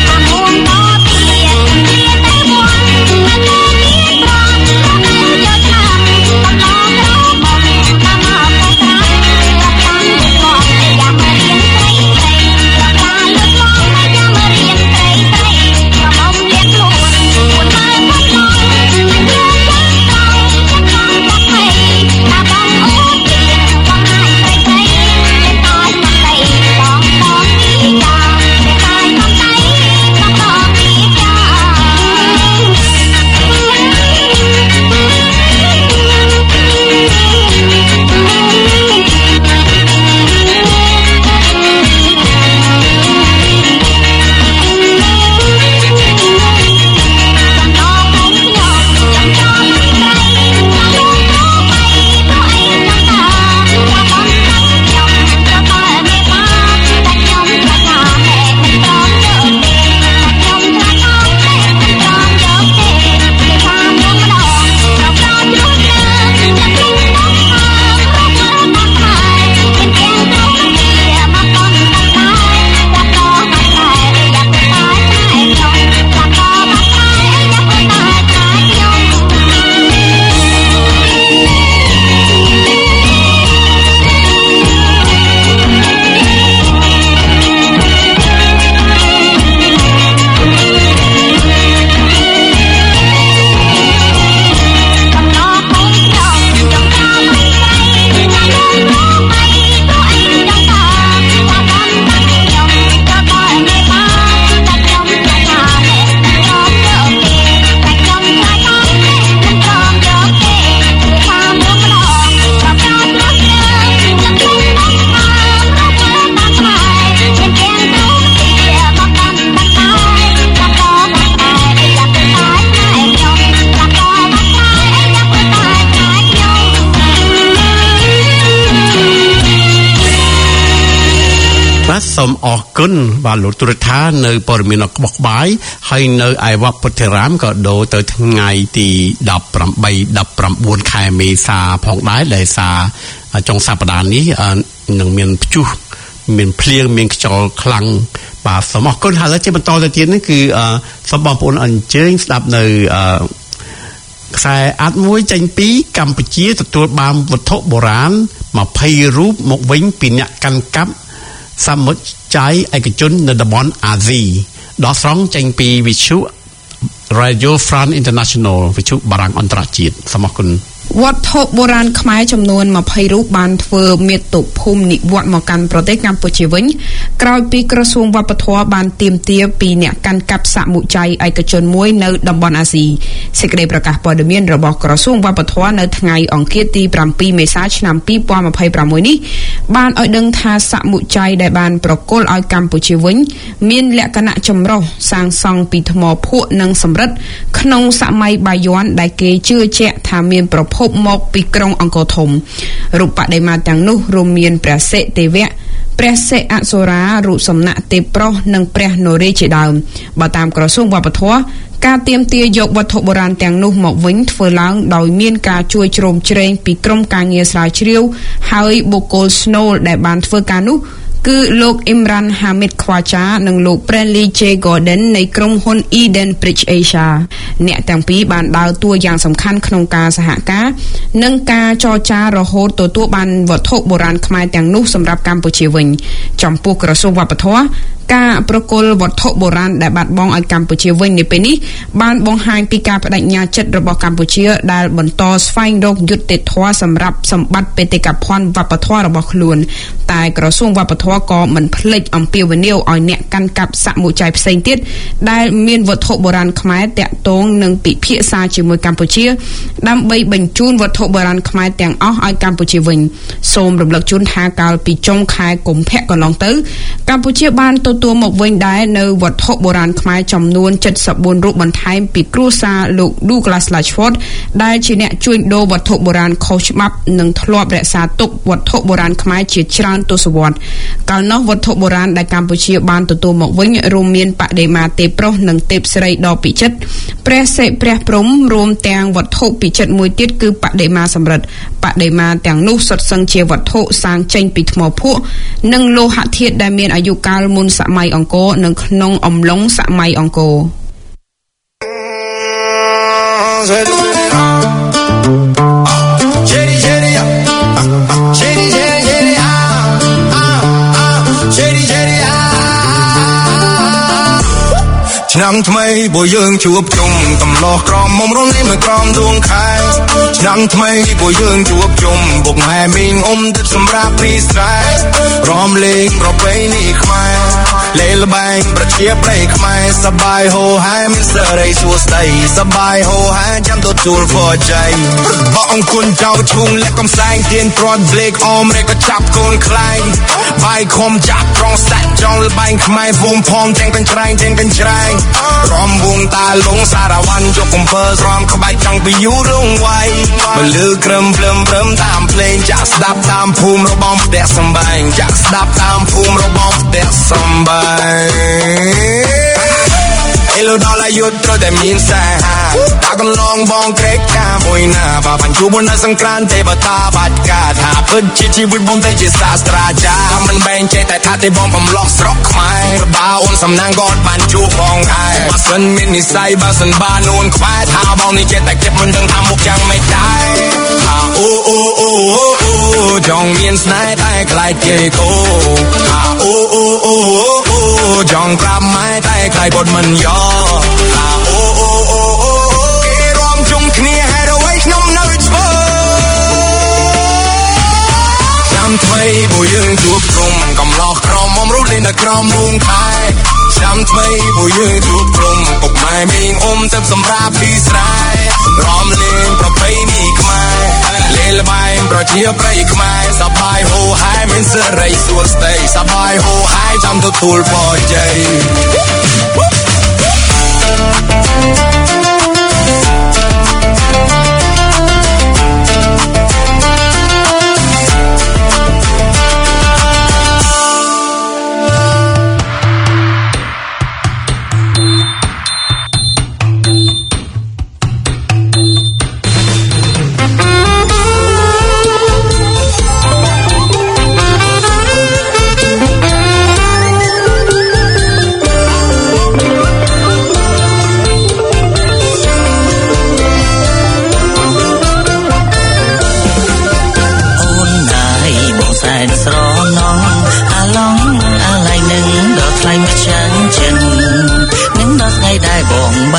សូមអរគុណបាទលោកទូរទស្សន៍នៅព័ត៌មានក្បោះក្បាយហើយនៅឯវត្តពុទ្ធិរាមក៏ដូរទៅថ្ងៃទី18-19 ខែមេសាផងដែរដែលចុងសប្តាហ៍នេះនឹងមានព្យុះមានភ្លៀងមានខ្យល់ខ្លាំងបាទសូមអរគុណហើយជាបន្តទៅទៀតនេះគឺសូមបងប្អូនអញ្ជើញស្ដាប់នៅខ្សែអាត់មួយចេញពីកម្ពុជាទទួលបានវត្ថុបុរាណ20រូបមកវិញពីអ្នកកាន់កាប់សមុទ្រចៃឯកជននៅតំបន់អាស៊ីដកស្រង់ចេញពីវិទ្យុ Radio France International វិទ្យុបារាំងអន្តរជាតិសូមអរគុណវត្ថុបុរាណខ្មែរចំនួន20រូបបានធ្វើមាតុភូមិនិវត្តន៍មកកាន់ប្រទេសកម្ពុជាវិញក្រោយពីក្រសួងវប្បធម៌បានទាមទារពីអ្នកកាន់កាប់សមុទ្រចៃឯកជនមួយនៅតំបន់អាស៊ីសេចក្តីប្រកាសព័ត៌មានរបស់ក្រសួងវប្បធម៌នៅថ្ងៃអង្គារទី7មេសាឆ្នាំ2026នេះបានឲ្យដឹងថាសមុទ្រចៃដែលបានប្រគល់ឲ្យកម្ពុជាវិញមានលក្ខណៈចម្រុះសាងសង់ពីថ្មភក់និងសំរិទ្ធក្នុងសម័យបាយ័នដែលគេជឿជាក់ថាមានប្រភពមកពីក្រុងអង្គរធំរូបបដិមាទាំងនោះរួមមានព្រះសិទេវៈព្រះសិអសុរារូបសំណាក់ទេពប្រុសនិងព្រះនរាជាដើមបើតាមក្រសួងវប្បធម៌ការទាមទារយកវត្ថុបុរាណទាំងនោះមកវិញធ្វើឡើងដោយមានការជួយជ្រោមជ្រែងពីក្រុមការងារស្រាវជ្រាវហើយបុគ្គលស្នូលដែលបានធ្វើការនោះគឺលោកអ៊ីមរ៉ាន់ហាមីតខ្វាចានិងលោក Bradley J Gordon នៃក្រុមហ៊ុន Eden Bridge Asia អ្នកទាំងពីរបានដើរតួយ៉ាងសំខាន់ក្នុងការសហការនិងការចរចារហូតទទួលបានវត្ថុបុរាណខ្មែរទាំងនោះសម្រាប់កម្ពុជាវិញចំពោះក្រសួងវប្បធម៌ការប្រគល់វត្ថុបុរាណដែលបាត់បង់ឲ្យកម្ពុជាវិញនៅពេលនេះបានបង្ហាញពីការបដិញ្ញាចិត្តរបស់កម្ពុជាដែលបន្តស្វែងរកយុត្តិធម៌សម្រាប់សម្បត្តិបេតិកភណ្ឌវប្បធម៌របស់ខ្លួនតែក្រសួងវប្បធម៌ក៏មិនភ្លេចអំពាវនាវឲ្យអ្នកកាន់កាប់សមុទ្រចៃផ្សេងទៀតដែលមានវត្ថុបុរាណខ្មែរតាក់ទងនឹងពិភាក្សាជាមួយកម្ពុជាដើម្បីបញ្ជូនវត្ថុបុរាណខ្មែរទាំងអស់ឲ្យកម្ពុជាវិញសូមរំលឹកជូនថាកាលពីចុងខែកុម្ភៈកន្លងទៅកម្ពុជាបានទទួលមកវិញដែរនៅវត្ថុបុរាណខ្មែរចំនួន74រូបបន្ថែមពីគ្រួសារលោក Douglas Latchford ដែលជាអ្នកជួញដូរវត្ថុបុរាណខុសច្បាប់និងធ្លាប់រក្សាទុកវត្ថុបុរាណខ្មែរជាច្រើនទសវត្សរ៍កាលនោះវត្ថុបុរាណដែលកម្ពុជាបានទទួលមកវិញរួមមានបដិមាទេពប្រុសនិងទេពស្រីដ៏ពិចិត្រព្រះសិព្រះព្រំរួមទាំងវត្ថុពិចិត្រមួយទៀតគឺបដិមាសំរិទ្ធបដិមាទាំងនោះសុទ្ធសឹងជាវត្ថុសាងចេញពីថ្មភក់និងលោហៈធាតុដែលមានអាយុកាលមុនសម័យអង្គរនិងក្នុងអំឡុងសម័យអង្គរឆ្នាំថ្មីពួកយើងជួបជុំកំឡោះក្រមមុំរំលែងនៅក្រមដួងខែឆ្នាំថ្មីពួកយើងជួបជុំពុកម៉ែមីងអ៊ំទឹកសម្រាប់ពីស្រែរំលេងប្រពៃណីខ្មែរលេងល្បែងប្រជាប្រិយខ្មែរសប្បាយហូរហែមានសេរីសួស្ដីសប្បាយហូរហែចាំទទួលពរជ័យបកអង្គុនចៅឈុងលាក់កំសែងទៀនព្រាត់ប្លេកអមរែកក៏ចាប់កូនខ្លែងបាយខំចាប់ត្រង់សាច់ចង់ល្បែងខ្មែរវងផំទាំងកញ្ច្រែងទាំងកញ្ច្រែងរំវងតាលងសារវ៉ាន់ជុកកំពើស្រំក្បាច់ចង់ពីយូរងវាយបើលឺក្រឹមព្រឹមតាមភ្លេងចាក់ស្ដាប់តាមភូមិរបស់ផ្ទះសំបែងចាក់ស្ដាប់តាមភូមិរបស់ផ្ទះសំបែងអេលូដល់អាយុត្រូវតែមានសាហាតាកន្លងបងក្រេកការមួយណាបើបញ្ជូមុននៅសង្គ្រាមទេបើតាបាច់ការថាពិតជាជីវិតបងតែជាសាស្ត្រាចារ្យមិនបែងចេះតែថាទេបងបំលោះស្រុកខ្មែរបើអូនសំណាងក៏បានជួបផងដែរបើសិនមាននិស័យបើសិនបានអូនខ្វែថាបងនេះចេះតែគិតមិនដឹងថាមុខយ៉ាងម៉េចដែរថាអូចង់មានស្នេហ៍តែខ្លាចគេគោថាអូចង់ប្រាប់ម៉ែតែខ្លាចគាត់មិនយកថាគេរួមជុំគ្នាហេតុអ្វីខ្ញុំនៅធ្វើឆ្នាំថ្មីពួកយើងជួបជុំកំឡោះក្រមមុំរស់លេងនៅក្រមរូងខែឆ្នាំថ្មីពួកយើងជួបជុំពុកម៉ែមីងអ៊ំទឹកសម្រាប់ពីស្រែរំលេងប្រពៃណីខ្មែរលេងល្បែងប្រជាប្រិយខ្មែរសប្បាយហូរហែមានសេរីសួស្ដីសប្បាយហូរហែចាំទទួលពរជ័យ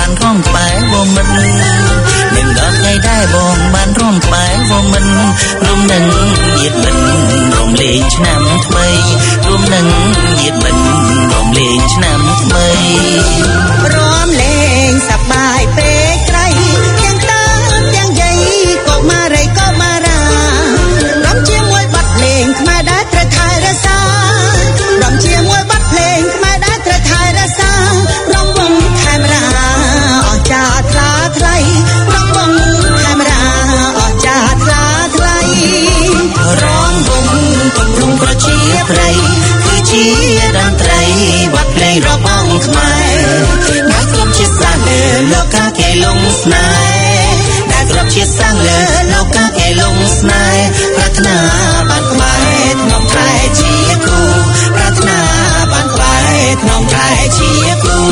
បានរំបែវមិននឹងដល់ថ្ងៃដែរបងបានរំបែវមិនរួមនឹងញាតិមិនរំលែងឆ្នាំថ្មីរួមនឹងញាតិមិនរំលែងឆ្នាំថ្មីរំលែងសប្បាយពេកក្រៃទាំងតាទាំងយាយក៏មករៃក៏មករารំជាមួយបាត់លេងខ្មែរដែរត្រូវថែរក្សារំជាមួយបាត់លេងខ្មែរដែរត្រូវថែរក្សារំវងខេមរាអស្ចារ្យថ្លាថ្លៃរំវងខេមរាអស្ចារ្យថ្លាថ្លៃរំវងគម្រោងប្រជាប្រិយគឺជាតន្ត្រីបាត់ភ្លេងរបស់ខ្មែរដែលក្រុមជាសាលើលោកកាគេលងស្នេហ៍ដែលក្រុមជាសាលើលោកកាគេលងស្នេហ៍ប្រាថ្នាបានខ្មែរក្នុងខែជាគូប្រាថ្នាបានខ្មែរក្នុងខែជាគូ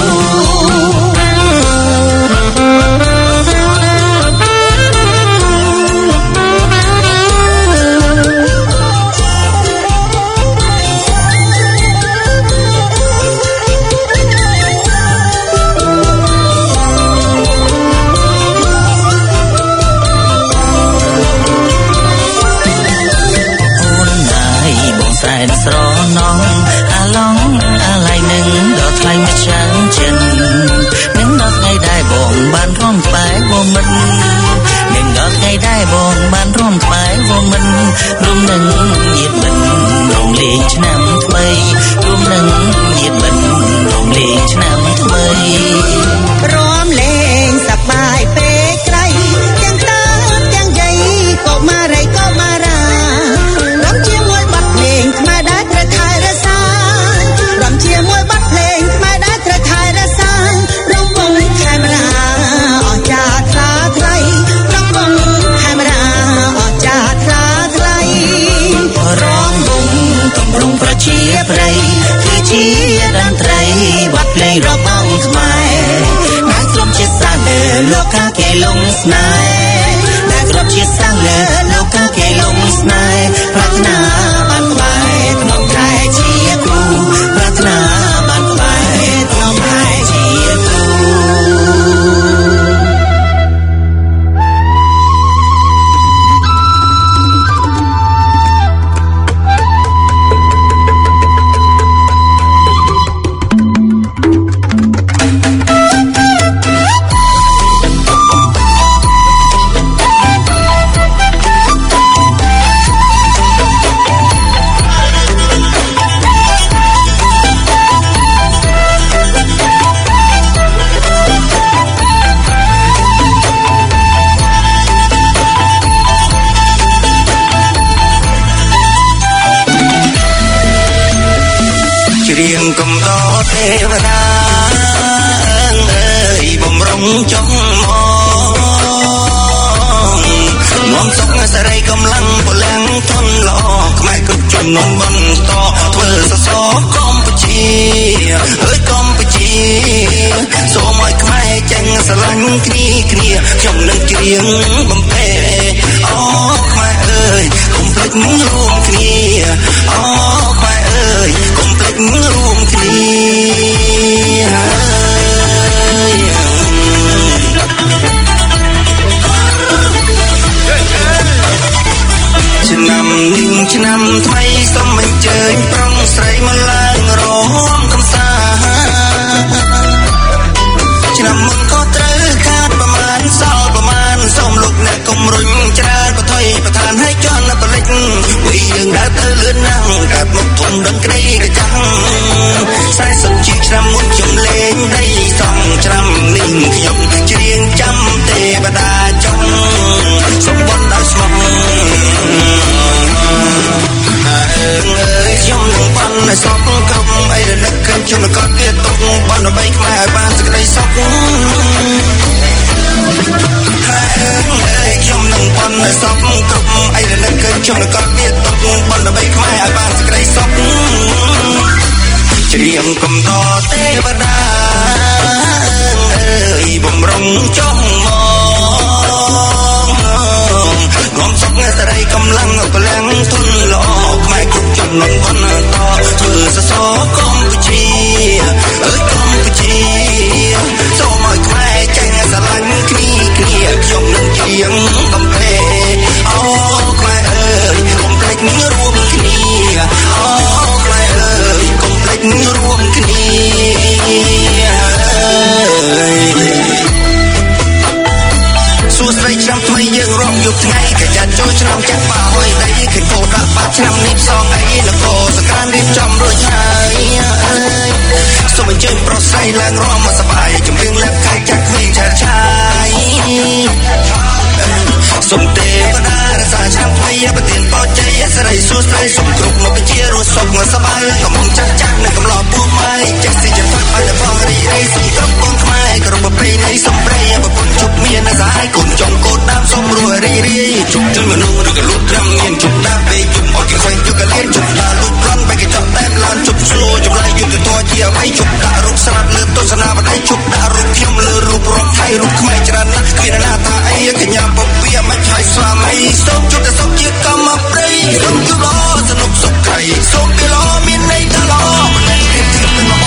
សែនស្រណងអាឡងអាឡៃនឹងដល់ថ្លៃមួយចាំងចិននឹងដល់ថ្ងៃដែរបងបានរំបែវមិននឹងដល់ថ្ងៃដែរបងបានរំបែវមិនរួមនឹងញាតិមិនរំលែងឆ្នាំថ្មីរួមនឹងញាតិមិនរំលែងឆ្នាំថ្មីរំលែងសប្បាយពេកក្រៃទាំងតាទាំងយាយក៏មករៃក៏មករารំជាមួយបាត់លេងខ្មែរដែរត្រូវថែរក្សារំជាមួយបាត់លេងខ្មែរដែរត្រូវថែរក្សារំវងខេមរាអស្ចារ្យថ្លាថ្លៃរំវងខេមរាអស្ចារ្យថ្លាថ្លៃរំវងគម្រោងប្រជាប្រិយគឺជាតន្ត្រីបាត់ភ្លេងរបស់ខ្មែរដែលក្រុមជាសាលើលោកកាគេលងស្នេហ៍ដែលក្រុមជាសាលើលោកកាគេលងស្នេហ៍ប្រាថ្នាបានខ្មែរក្នុងខែជាគូប្រាថ្នាបានខ្មែរក្នុងខែជាគូរៀងកំដរទេវតាអើយបំរុងចង់មកនាំសុខសេរីកម្លាំងពលំធនល្អខ្មែរគ្រប់ជំនាន់បន្តធ្វើសសរកម្ពុជាអើយកម្ពុជាសូមឲ្យខ្មែរចេញស្រឡាញ់គ្នាខ្ញុំនឹងច្រៀងបំពេអូខ្មែរអើយកុំភ្លេចរួមគ្នាអូខ្មែរអើយកុំភ្លេចរួមគ្នាឆ្នាំថ្មីសូមអញ្ជើញប្រុងស្រីមកឡើងរោមកំសាឆ្នាំមុនក៏ត្រូវខាតប្រមាណសល់ប្រមាណសូមលោកអ្នកកុំរុញច្រើនក៏ថុយប្រឋានឲ្យជន់បលិចវិយើងដើរទៅលឿនណាស់កាត់មុខធំដឹងក្តីកចាំ40ជាឆ្នាំមុនជំលេងដីសំច្រាំនេះខ្ញុំច្រៀងចាំទេវតាចង់សុំបនដល់ស្មោះខ្ញុំនឹងបានឲ្យសពគ្រប់អីដែលនឹកឃើញខ្ញុំក៏ទៀតទុកបានដើម្បីខ្មែរឲ្យបានសេចក្តីសុខខ្ញុំនឹងបានឲ្យសពគ្រប់អីដែលនឹកឃើញខ្ញុំក៏ទៀតទុកបានដើម្បីខ្មែរឲ្យបានសេចក្តីសុខច្រៀងកំដរទេវតាអើយបំរុងចង់មក សេរីកម្លាំងកម្លាំងទុនល្អខ្មែរគ្រប់ចំណងបន្តធ្វើសសរកម្ពុជាអើយកម្ពុជាសូមឲ្យខ្មែរចំរួចហើយសូមអញ្ជើញប្រុសស្រីឡើងរាំមកសប្បាយជំរៀងលាក់កាយចាក់ក្មេងឆាឆាយសូមទេវតារសាឆ្នាំថ្មីប្រទានពរជ័យសិរីសួស្តីសូមគ្រប់មកជារស់សុខសប្បាយកំងចាស់ចាស់នៅកំឡោះពុះម៉ែចេះស៊ីចិត្តផាត់ឲ្យបងរីរីសូមគ្រប់បងខ្មែរគ្រប់ប្រពៃណីសូមប្រៃប្រពន្ធជប់មានសាហាយកូនចង់កូនដើមសូមរស់រីរីជប់ជិលមនុស្សឬក៏លូតត្រឹមមានជប់ដើមពេកជប់អត់គេខ្វែងជប់ក៏លៀនជប់ដើរលូតប្រន់បែកគេចាប់តែឡានជប់ស្រួលចម្លែកយុទ្ធធម៌ជាអ្វីជប់ដាក់រូបស្លាប់លើទស្សនាបតីជប់ដាក់រូបខ្ញុំលើរូបរដ្ឋថៃរូបខ្មែរច្រើនណាស់គ្មានណាថាអីកញ្ញាពពាមិនឆៃស្វាមីសូមជប់តែសូមជាកម្មប្រៃសូមជប់ល្អសនុកសុខក្រៃសូមពីល្អមានន័យដល់ល្អមិនដែលព្រៀបធៀបទៅមក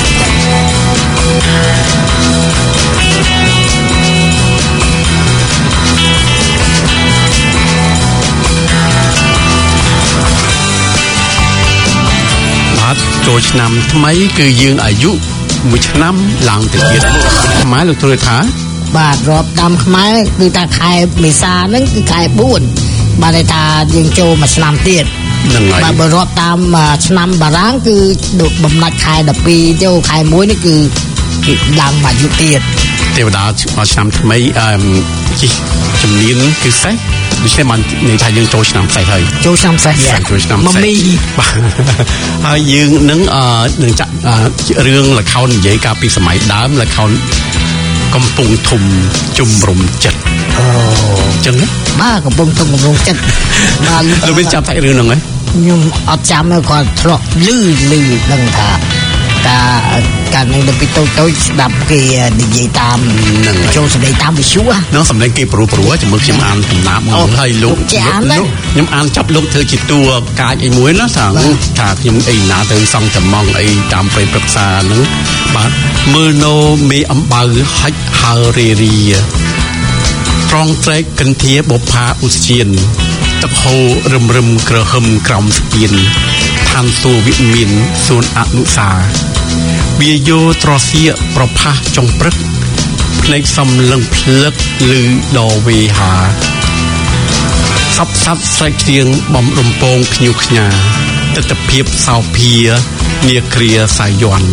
បាទចូលឆ្នាំថ្មីគឺយើងអាយុ1ឆ្នាំឡើងទៅទៀតខ្មែរលោកទូរថាបាទរាប់តាមខ្មែរគឺថាខែមេសាហ្នឹងគឺខែ4បាទថាយើងចូលមួយឆ្នាំទៀតហ្នឹងហើយបាទបើរាប់តាមឆ្នាំបារាំងគឺបំណាច់ខែ12ចូលខែ1នេះគឺឡើងមួយអាយុទៀតទេវតាឆ្នាំថ្មីជំនាញគឺសេះដូច្នេះបាននិយាយថាយើងចូលឆ្នាំសេះហើយចូលឆ្នាំសេះចូលឆ្នាំសេះមីបាទហើយយើងនឹងចាក់រឿងល្ខោននិយាយកាលពីសម័យដើមល្ខោនកំពុងធំជំរុំចិត្តអូចឹងបាទកំពុងធំជំរុំចិត្តបាទលោកមានចាប់តែរឿងហ្នឹងហ៎ខ្ញុំអត់ចាំទេគាត់ធ្លាប់ឮដឹងថាកាលនឹងពីតូចស្ដាប់គេនិយាយតាមនឹងចូលសម្ដីតាមវិទ្យុហ្នឹងសម្ដីគេព្រោះជាមួយខ្ញុំអានដំណាប់មកហើយលោកខ្ញុំអានចាប់លោកធ្វើជាតួកាចអីមួយណាថាខ្ញុំអីណាទៅសង់ចំងអីតាមព្រៃព្រឹក្សាហ្នឹងបាទមើលនៅមេអំបៅហាច់ហើរីរីត្រង់ត្រែកកន្ធាបុផាឧស្ជៀនទឹកហូររឹមក្រហឹមក្រោមស្ពានឋានសួគ៌វិមានសួនអនុសាវាយោត្រសៀកប្រផាសចុងព្រឹកភ្នែកសំលឹងភ្លឹកឮដល់វេហាសັບស្រែកទៀងបំរំពងខ្ញូខ្ញាទិដ្ឋភាពសោភានាគ្រាសាយ័ន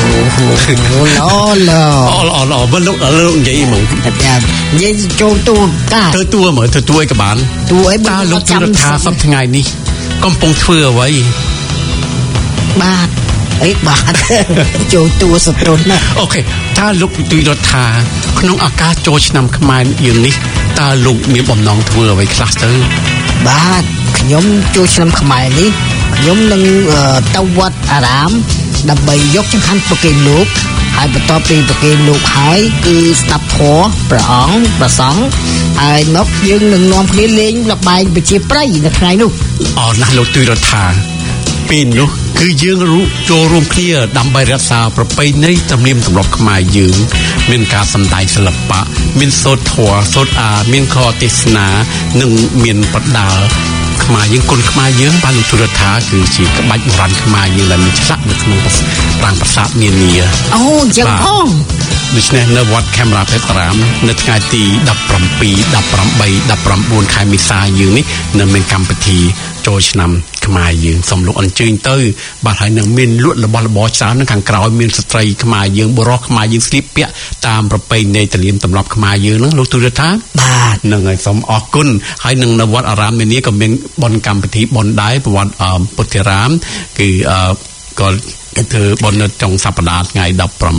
អូបើលោកនិយាយហ្មងនិយាយចូលតួតាធ្វើតួមើលធ្វើតួអីក៏បានតួអីបើលោកជឿថាសប្តាហ៍ថ្ងៃនេះកំពុងធ្វើអ្វីបាទអីបាទចូលតួសតុនណាអូខេតើលោកទុយរដ្ឋាក្នុងឱកាសចូលឆ្នាំខ្មែរយើងនេះតើលោកមានបំណងធ្វើអ្វីខ្លះទៅបាទខ្ញុំចូលឆ្នាំខ្មែរនេះខ្ញុំនឹងទៅវត្តអារាមដើម្បីយកចង្ហាន់ប្រគេនលោកហើយបន្ទាប់ពីប្រគេនលោកហើយគឺស្ដាប់ធម៌ព្រះអង្គព្រះសង្ឃហើយមកយើងនឹងនាំគ្នាលេងល្បែងប្រជាប្រិយនៅថ្ងៃនោះអរណាស់លោកទុយរដ្ឋាពេលនោះគឺយើងចូលរួមគ្នាដើម្បីរក្សាប្រពៃណីទំនៀមទម្លាប់ខ្មែរយើងមានការសម្ដែងសិល្បៈមានសូត្រធម៌សូត្រមានខទេសនានិងមានប្រដាល់ខ្មែរយើងគុណខ្មែរយើងបានលោកទុយរដ្ឋាគឺជាក្បាច់បុរាណខ្មែរយើងដែលមានឆ្លាក់នៅក្នុងប្រាង្គប្រាសាទនានាអូចឹងផងដូច្នេះនៅវត្តខេមរាភេត្រាមនៅថ្ងៃទី17 18 19ខែមេសាយើងនេះនៅមានកម្មវិធីចូលឆ្នាំខ្មែរយើងសូមលោកអញ្ជើញទៅបាទហើយនឹងមានលក់របស់របរច្រើននៅខាងក្រោយមានស្ត្រីខ្មែរយើងបុរសខ្មែរយើងស្លៀកពាក់តាមប្រពៃណីទំនៀមទម្លាប់ខ្មែរយើងហ្នឹងលោកទូរទស្សន៍បាទនឹងហើយសូមអរគុណហើយនឹងនៅវត្តអារាមនានាក៏មានបុណ្យកម្មវិធីបុណ្យដែរប្រវត្តិពុទ្ធិរាមគឺក៏ធ្វើបុណ្យនៅចុងសប្តាហ៍ថ្ងៃ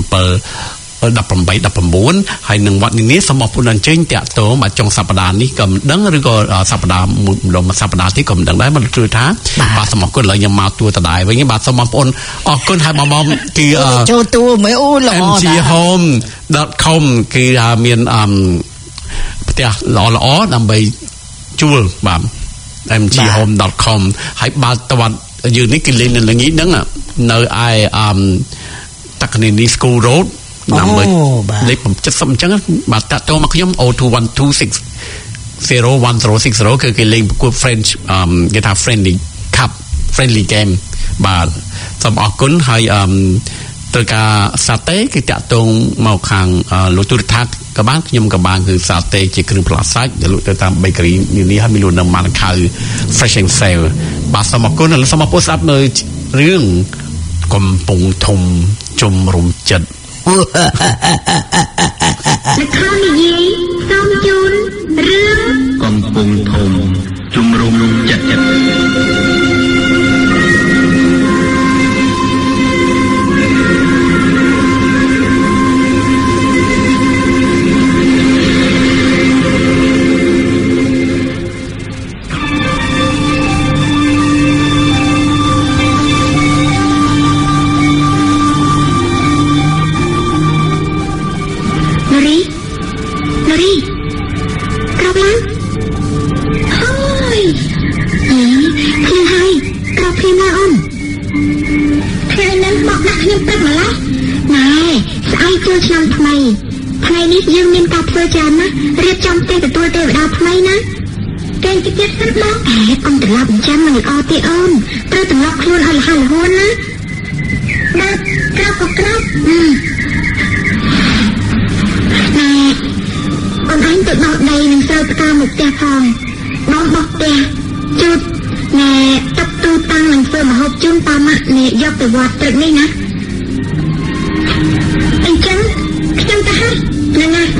18 19ហើយនឹងវត្តនេះសូមអរគុណអញ្ជើញតាក់ទងបាទចុងសប្តាហ៍នេះក៏មិនដឹងឬក៏សប្តាហ៍មួយសប្តាហ៍ទៀតក៏មិនដឹងដែរមកជួយថាបាទសូមអរគុណឡើយខ្ញុំមកទួតដែរវិញបាទសូមបងប្អូនអរគុណហើយបងគឺចូលទួមើលអូល្អ mghome.com គឺមានផ្ទះល្អដើម្បីជួលបាទ mghome.com ហើយបាទតវត្តយើងនេះគឺលេងនៅល្ងាចហ្នឹងនៅឯតកនី School Road number លេខ70អញ្ចឹងបាទតាក់ទងមកខ្ញុំ 0212601060 គឺគេលេងប្រកួត French គេថា friendly game បាទសូមអរគុណហើយត្រូវការសាតេគឺតាក់ទងមកខាងលោកទូរទស្សន៍ក៏បានខ្ញុំក៏បានគឺសាតេជាគ្រឿងផ្លាសាច់ដែលលក់ទៅតាម bakery នេះហើយមានលក់នៅម៉ានខៅ fresh and sale បាទសូមអរគុណហើយសូមអរគុណស្ដាប់នៅរឿងកំពុងធំជំរុំចិត្តល្ខោននិយាយសូមជូនរឿងកំពុងធំជំរុំចិត្តឆ្នាំថ្មីថ្ងៃនេះយើងមានការធ្វើច្រើនណាស់រៀបចំផ្ទះទទួលទេវតាថ្មីណាគេជិះសិនបងកុំត្រឡប់អញ្ចឹងមិនល្អទេអូនត្រូវត្រឡប់ខ្លួនឲ្យរហ័សរហួនណាបាទក្រោបក៏ក្រោបអូនឯងទៅបោះដីនឹងស្រូវផ្កាមកផ្ទះផងបងបោះផ្ទះជូតណែតុបទូតាំងនឹងធ្វើម្ហូបជូនប៉ាម៉ាក់នេះយកទៅវត្តព្រឹកនេះណាអញ្ចឹងខ្ញុំទៅហើយហ្នឹងណា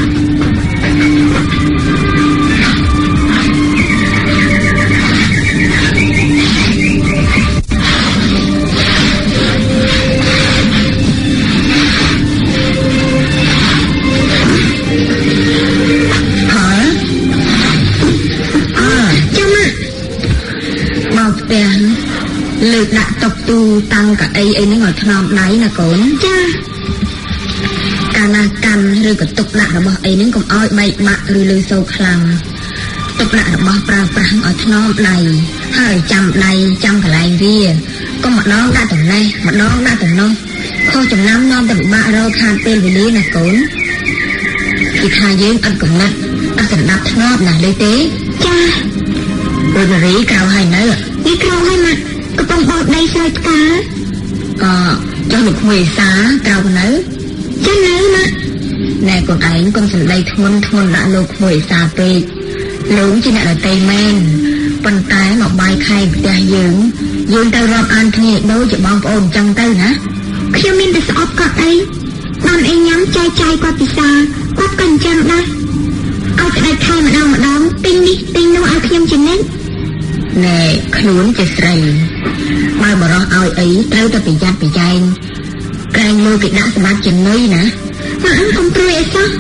លើកដាក់តុបទូតាំងកៅអីអីហ្នឹងឲ្យថ្នមដៃណាកូនចាកាលណាកាន់ឬក៏ទុកដាក់របស់អីហ្នឹងកុំឲ្យបែកបាក់ឬលើសូរខ្លាំងទុកដាក់របស់ប្រើប្រាស់ឲ្យថ្នមដៃហើយចាំដៃចាំកន្លែងវាកុំម្ដងដាក់ទៅនេះម្ដងដាក់ទៅនោះខុសចំណាំនាំទៅពិបាករកខាតពេលវេលាណាកូនពីថាយើងអត់កំណត់អត់ស្ដាប់ធ្នាប់ណាស់លេទេចាអូនរីក្រៅហើយនៅនេះក្រៅហើយមកកំពុងបោកដីស្រែផ្កាចុះលោកមួយសាក្រៅនៅចានៅណាណែកូនឯងកុំសំដីធ្ងន់ដាក់លោកមួយសាពេកលោកជាអ្នកដតីមែនប៉ុន្តែមកបាយខែផ្ទះយើងទៅរាប់អានគ្នាដូចជាបងប្អូនចឹងទៅណាខ្ញុំមានតែស្អប់គាត់អីបានអីញ៉ាំចាយគាត់ពិសាគាត់ក៏អញ្ចឹងដែរឲ្យក្តៅខែម្ដងទិញនេះទិញនោះឲ្យខ្ញុំជានិច្ចណែខ្លួនជាស្រីបើបរោះឲ្យអីត្រូវតែប្រយ័ត្នប្រយែងក្រែងលើគេដាក់សម្បត្តិជំនួយណាមកអញកុំព្រួយអីសោះ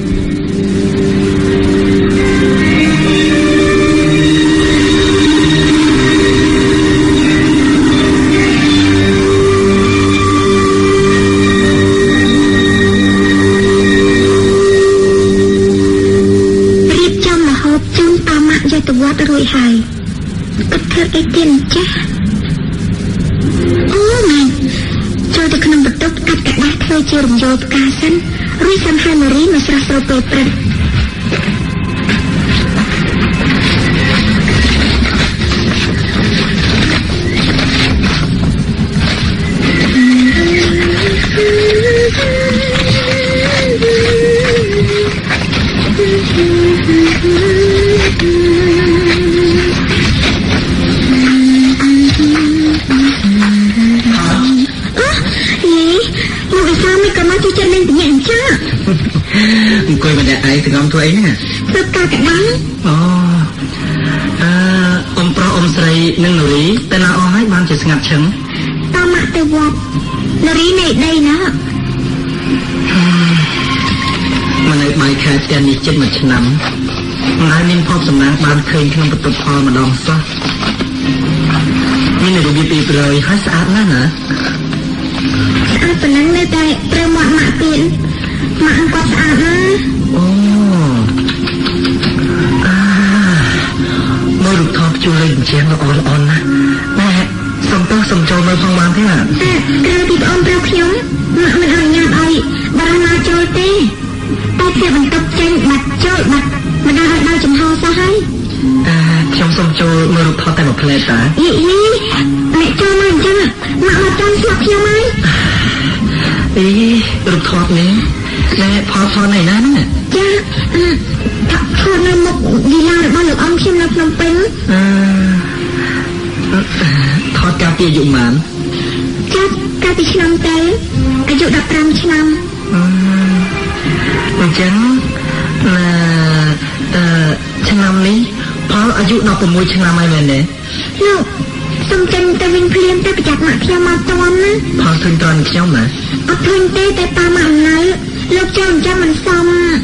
រៀបចំម្ហូបជូនប៉ាម៉ាក់យកទៅវត្តរួចហើយអត់ធ្វើអីទៀតចាអូម៉ែចូលទៅក្នុងបន្ទប់កាត់កដាស់ធ្វើជារំយោលផ្កាសិនរួចសំហានារីមកស្រស់ស្រូបពេលព្រឹកអង្គុយម្នាក់ឯងទៅងំធ្វើអីហ្នឹងធ្វើការកដាំអូអ៊ំប្រុសអ៊ំស្រីនិងនារីតែណាអស់ហើយបានជាស្ងាត់ឈឹងតមកទៅវត្តនារីនៅដីណាមកនៅបាយខែផ្ទះនេះជិត1ឆ្នាំមិនហើយមានភពសំណាងបានឃើញក្នុងបន្ទប់ផលម្ដងសោះមានរបៀបពីប្រយហើយស្អាតណាស់ណាស្អាតប៉ុណ្ណឹងនៅតែត្រូវមកម៉ាក់ទៀតម៉ាក់គាត់ស្អាតណាស់អូមើលរូបថតជួយលេងជាងល្អណាស់ម៉ែសុំទោសសុំចូលមើលផងបានទេក្រៅពីបងប្រុសខ្ញុំម៉ាក់មិនអនុញ្ញាតឲ្យបារណាចូលទេតែជាបន្ទប់ចេញបាត់ចូលបាត់មិនដឹងឲ្យដល់ចំហសោះហើយខ្ញុំសុំចូលមើលរូបថតតែមួយផ្លែតតាយីអ្នកចូលមកអញ្ចឹងម៉ាក់មកតាមស្លាប់ខ្ញុំហើយរូបថតនេះណែផលថតនៅណាហ្នឹងចាថតនៅមុខវិឡារបស់លោកអង្គខ្ញុំនៅភ្នំពេញថតកាលពីអាយុប៉ុន្មានចាស់កាលពីឆ្នាំទៅអាយុ15ឆ្នាំអញ្ចឹងឆ្នាំនេះផលអាយុ16ឆ្នាំហើយមែនទេលោកសុំចេញទៅវិញភ្លាមទៅប្រចាំម៉ាក់ខ្ញុំមកតន់ណាផលឃើញតន់ខ្ញុំណាអត់ឃើញទេតែប៉ាម៉ាក់នៅលោកចូលចាំមិនសម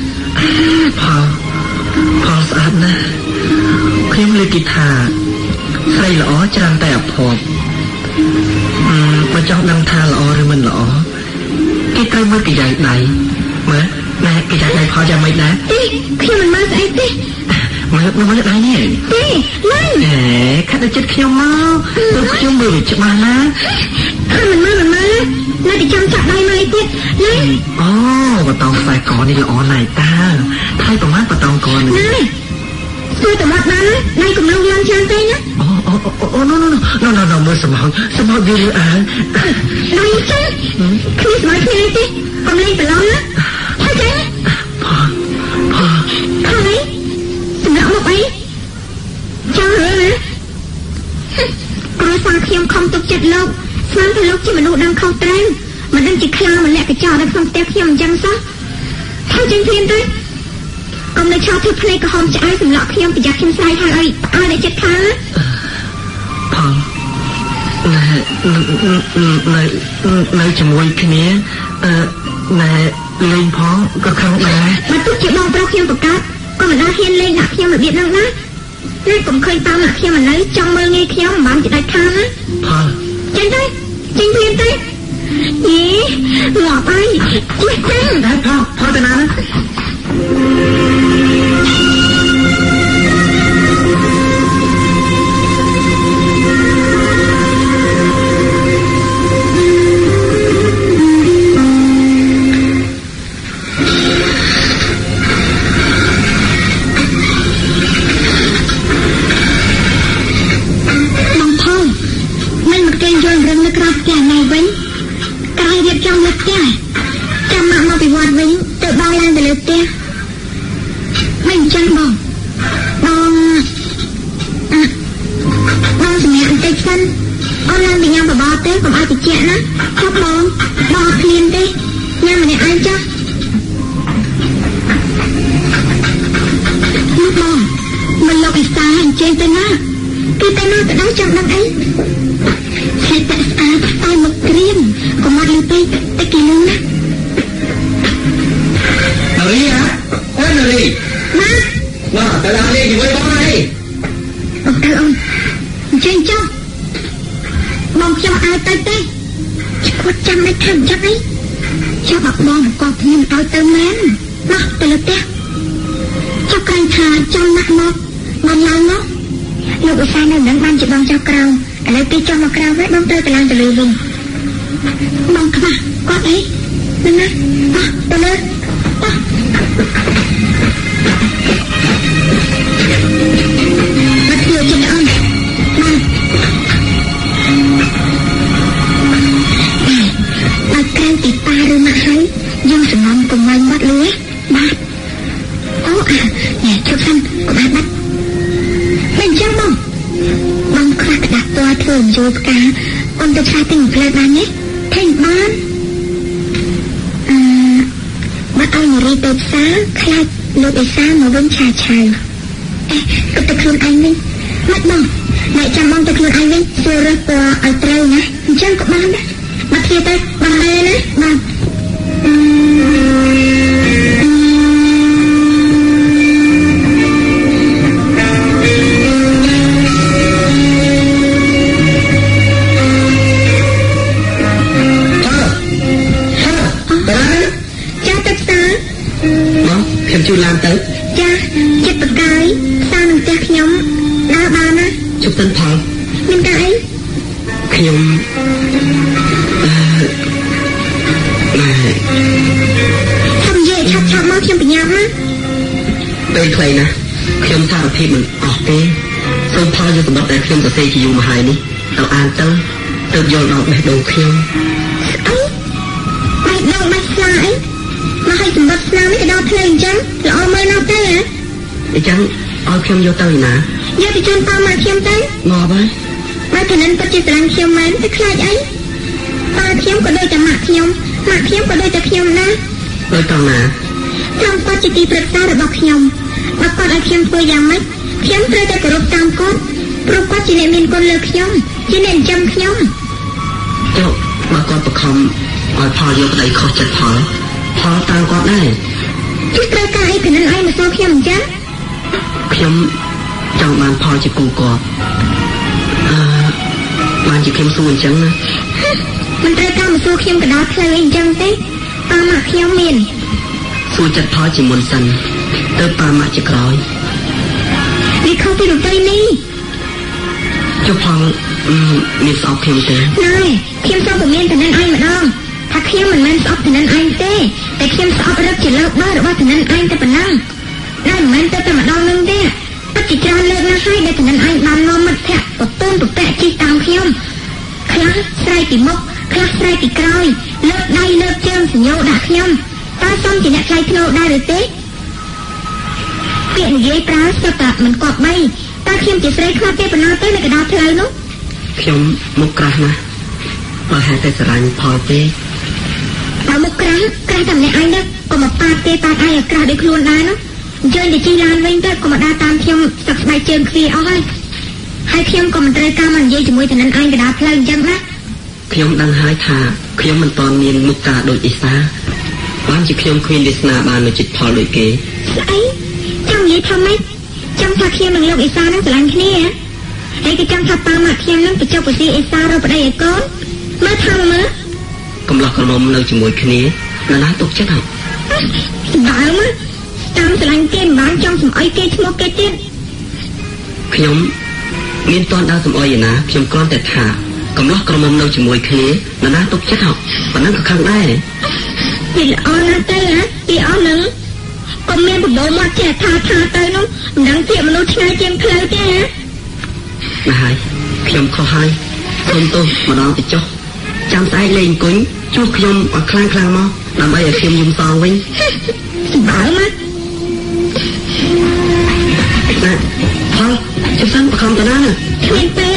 ផលស្អាតណាស់ខ្ញុំលើកគិតថាស្រីល្អច្រើនតែអភ័ព្វបើចង់ដឹងថាល្អឬមិនល្អគេត្រូវមើលកាយដៃមើលណែកាយដៃផលយ៉ាងម៉េចដែរទេខ្ញុំមិនមើលស្អីទេមើលដៃនេះទេមិនខាត់ទៅចិត្តខ្ញុំមកទៅខ្ញុំមើលវាច្បាស់ណាស់ខ្ញុំមិនមើលនៅតែចាំចាក់ដៃមើលទៀតអូបតងខ្សែកនេះល្អណាស់តាថៃប្រហែលបតងកនេះជួយទៅមកបានដៃកំឡុងឡើងច្រើនពេកណាអូណូមើលសមោតវាលឺអើដៃចឹងគ្នាស្មើគ្នាទេកុំលេងប្រឡំណាហើយចឹងហើយសម្រាប់មកអីចាំរឿងណាគ្រូសាខ្ញុំខំទុកចិត្តលោកស្មានថាលោកជាមនុស្សដឹងខុសត្រូវមិនដឹងជាខ្លាម្លាក់កញ្ចក់នៅក្នុងផ្ទះខ្ញុំអញ្ចឹងសោះថាចឹងព្រាមទៅកុំនៅឆោតធ្វើភ្នែកក្រហមឆ្អែតសម្លក់ខ្ញុំប្រយ័ត្នខ្ញុំស្រែកហើយឲ្យតែចិត្តខាងផលនៅជាមួយគ្នាណែលេងផងក៏ខឹងដែរបើទោះជាបងប្រុសខ្ញុំប្រកាសក៏មិនដល់ហ៊ានលេងដាក់ខ្ញុំរបៀបហ្នឹងណានេះកុំឃើញតាមដាក់ខ្ញុំឥឡូវចង់មើលងាយខ្ញុំមិនបានជាដាច់ខាងណាផលចឹងទៅចេញព្រាមទៅយេងាប់ហើយជួយចឹងដែរផលទៅណាណាខ្ញុំទៅងាប់ហើយបើទៅនឹងពិតជាស្រឡាញ់ខ្ញុំមែនទៅខ្លាចអីតាខ្ញុំក៏ដូចតែម៉ាក់ខ្ញុំក៏ដូចតែខ្ញុំណាដូចតើណាខ្ញុំគាត់ជាទីប្រឹក្សារបស់ខ្ញុំបើគាត់ឲ្យខ្ញុំធ្វើយ៉ាងម៉េចខ្ញុំត្រូវតែគោរពតាមគាត់ព្រោះគាត់ជាអ្នកមានគុណលើខ្ញុំជាអ្នកចិញ្ចឹមខ្ញុំចុះបើគាត់បខំឲ្យផលយកប្តីខុសចិត្តផលតាមគាត់ដែរគឺត្រូវការអីពីនឹងឯងមកសួរខ្ញុំអញ្ចឹងខ្ញុំចង់បានផលជាគូគាត់បានជាខ្ញុំសួរអញ្ចឹងណាមិនត្រូវការមកសួរខ្ញុំកដោតផ្លូវអីអញ្ចឹងទេប៉ាម៉ាក់ខ្ញុំមានសួរចិត្តផលជាមុនសិនទៅប៉ាម៉ាក់ជាក្រោយនេះខុសពីរូបិយនេះចុះផលមានស្អប់ខ្ញុំទេណែខ្ញុំស្អប់តែមានតែនឹងឯងម្ដងថាខ្ញុំមិនមែនស្អប់តែនឹងឯងទេតែខ្ញុំស្អប់រឹកជាលើកដើររបស់តែនឹងឯងតែប៉ុណ្ណឹងតែមិនមែនទៅតែម្ដងនឹងទេពិតជាច្រើនលើកណាស់ហើយដែលតែនឹងឯងបាននាំមិត្តភក្តិបតូនប្រពាក់ជិះតាមខ្ញុំខ្លះស្រែកពីមុខខ្លះស្រែកពីក្រោយលើកដៃលើកជើងសញ្ញោដាក់ខ្ញុំតើសមជាអ្នកថ្លៃថ្នូរដែរឬទេពាក្យនិយាយប្រើសុទ្ធតែមិនគប្បីតើខ្ញុំជាស្រីខ្លាចទេប៉ុណ្ណាទេនៅកណ្ដាលផ្លូវនោះខ្ញុំមុខក្រាស់ណាស់បើហេតុតែស្រឡាញ់ផលទេបើមុខក្រាស់តែម្នាក់ឯងទៅក៏មកប៉ាទេប៉ាឯងឲ្យក្រាស់ដូចខ្លួនដែរនោះអញ្ជើញទៅជិះឡានវិញទៅក៏មកដើរតាមខ្ញុំស្ទឹកស្បែកជើងខ្វាអស់ហើយខ្ញុំក៏មិនត្រូវការមកនិយាយជាមួយទៅនឹងឯងកណ្ដាលផ្លូវអញ្ចឹងណាខ្ញុំដឹងហើយថាខ្ញុំមិនទាន់មានមុខការដូចអេសាបានជាខ្ញុំគ្មានវាសនាបានមកចិត្តផលដូចគេស្អីចង់និយាយថាម៉េចចង់ថាខ្ញុំនឹងលោកអេសានឹងស្រឡាញ់គ្នាហើយក៏ចង់ថាប៉ាម៉ាក់ខ្ញុំនឹងបញ្ចុះបស៊ីអេសារកប្តីឲ្យកូនមើលថាមើលកំឡោះក្រមុំនៅជាមួយគ្នាណាទុកចិត្តហើយសម្បើមតាមស្រឡាញ់គេមិនបានចង់សំអុយគេឈ្មោះគេទៀតខ្ញុំមានតន់ដើរសំអុយឯណាខ្ញុំគ្រាន់តែថាកំឡោះក្រមុំនៅជាមួយគ្នាណាទុកចិត្តហ៎ប៉ុណ្ណឹងក៏ខឹងដែរពីល្អណាស់ទៅណាពីអស់នឹងក៏មានបបោមកចេះថាទៅនោះមិនដឹងជាមនុស្សឆ្ងាយជាងផ្លូវទេណាហើយខ្ញុំខុសហើយសូមទោសម្ដងទៅចុះចាំស្អែកលេងអង្គុយជួបខ្ញុំឲ្យខ្លាំងមកដើម្បីឲ្យខ្ញុំយំសងវិញសម្បើមកផលជិះសិនបខំទៅណាគ្មានទេ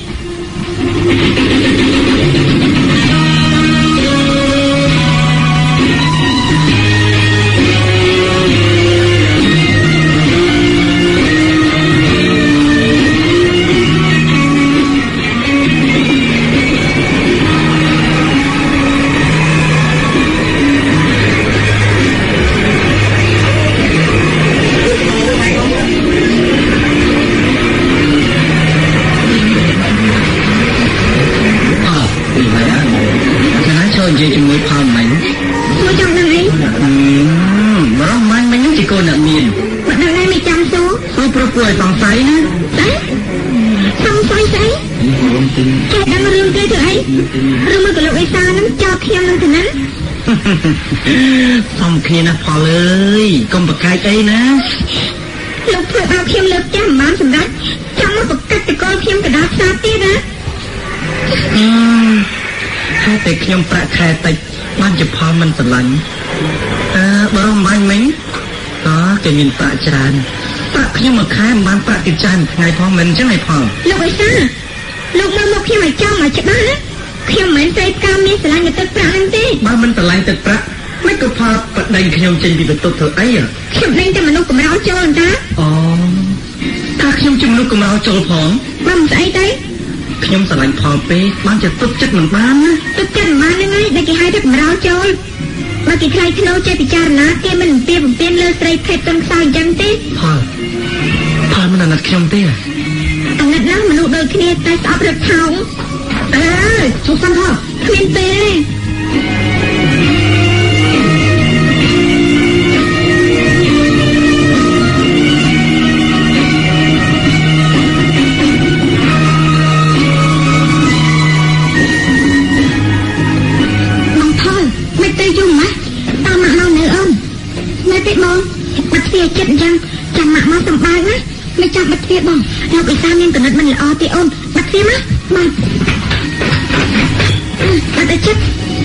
និយាយជាមួយផលមិញសួរចង់ដឹងអីបរោះមិញនឹងជាកូនអ្នកមានមិនដឹងឯងមិនចាំសួរព្រោះឲ្យសង្ស័យណាសង្ស័យស្អីចេះដឹងរឿងគេទៅអីឬមកក៏លោកអេសានឹងចោទខ្ញុំនឹងទៅណាសំគ្នាណាផលអើយកុំប្រកែកអីណាលោកធ្វើឲ្យខ្ញុំលើកចាំបានសម្រាប់ចង់មកប្រកាសតកលខ្ញុំកណ្ដាលផ្សារទៀតណាហើយតែខ្ញុំប្រាក់ខែតិចបានជាផលមិនស្រឡាញ់បរមបាញ់មិញគេមានប្រាក់ច្រើនប្រាក់ខ្ញុំមួយខែមិនបានប្រាក់គេច្រើនថ្ងៃផងមិនអញ្ចឹងឯផលលោកអេសាលោកមើលមកខ្ញុំឲ្យចំឲ្យច្បាស់ណាខ្ញុំមិនមែនស្រីផ្កាមានស្រឡាញ់ទឹកប្រាក់ហ្នឹងទេបើមិនស្រឡាញ់ទឹកប្រាក់មិនក៏ផលបដិញខ្ញុំចេញពីបន្ទប់ធ្វើអីខ្ញុំដេញតែមនុស្សកម្រោចូលអន្តើថាខ្ញុំជាមនុស្សកម្រោចូលផងបើមិនស្អីទេខ្ញុំស្រឡាញ់ផលពេកបានជាទុកចិត្តមិនបានណាទុកចិត្តមិនបានហ្នឹងហើយដែលគេហៅថាកម្រោចូលបើគេខ្លាចធ្នូចេះពិចារណាគេមិនពៀបំពេញលើស្រីភេទទុនខ្សោយអញ្ចឹងទេផលមិនអាណិតខ្ញុំទេអាណិតណាស់មនុស្សដូចគ្នាតែស្អប់រត់ថោងជុំសិនថោគ្មានពេលចិត្តអញ្ចឹងចាំម៉ាក់មកសម្បើកណាមិនចាំបិទទ្វារបងលោកអេសាមានកំណត់មិនល្អទេអូនបិទទ្វារមកបងបិទចិត្ត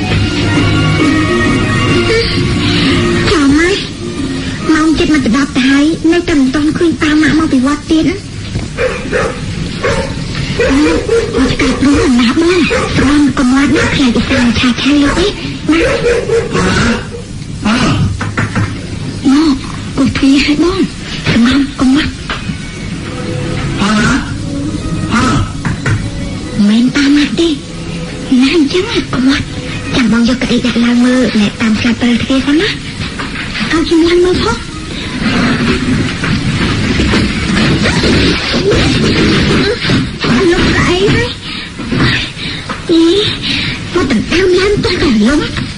ចាំមកម៉ោងចិត្តមកទៅដល់ទៅហើយនៅតែមិនទាន់ឃើញប៉ាម៉ាក់មកពីវត្តទៀតមកកាត់ព្រោះណាបងស្រាំកុំមាត់ណាខ្លាចស្រាឆាឆាលោកអីមកគូទ្វាឲ្យបងសម្រាប់កុំមកមិនតាមមកទេណាអញ្ចឹងគាត់ចាំបងយកកៅអីដាក់ឡើងមើលអ្នកតាមស្លាប់ពេលទ្វាសិនណាឲ្យខ្ញុំឡើងមើលផងលោកកៅអីហើយមកតើតាមឡើងទៅតែលំ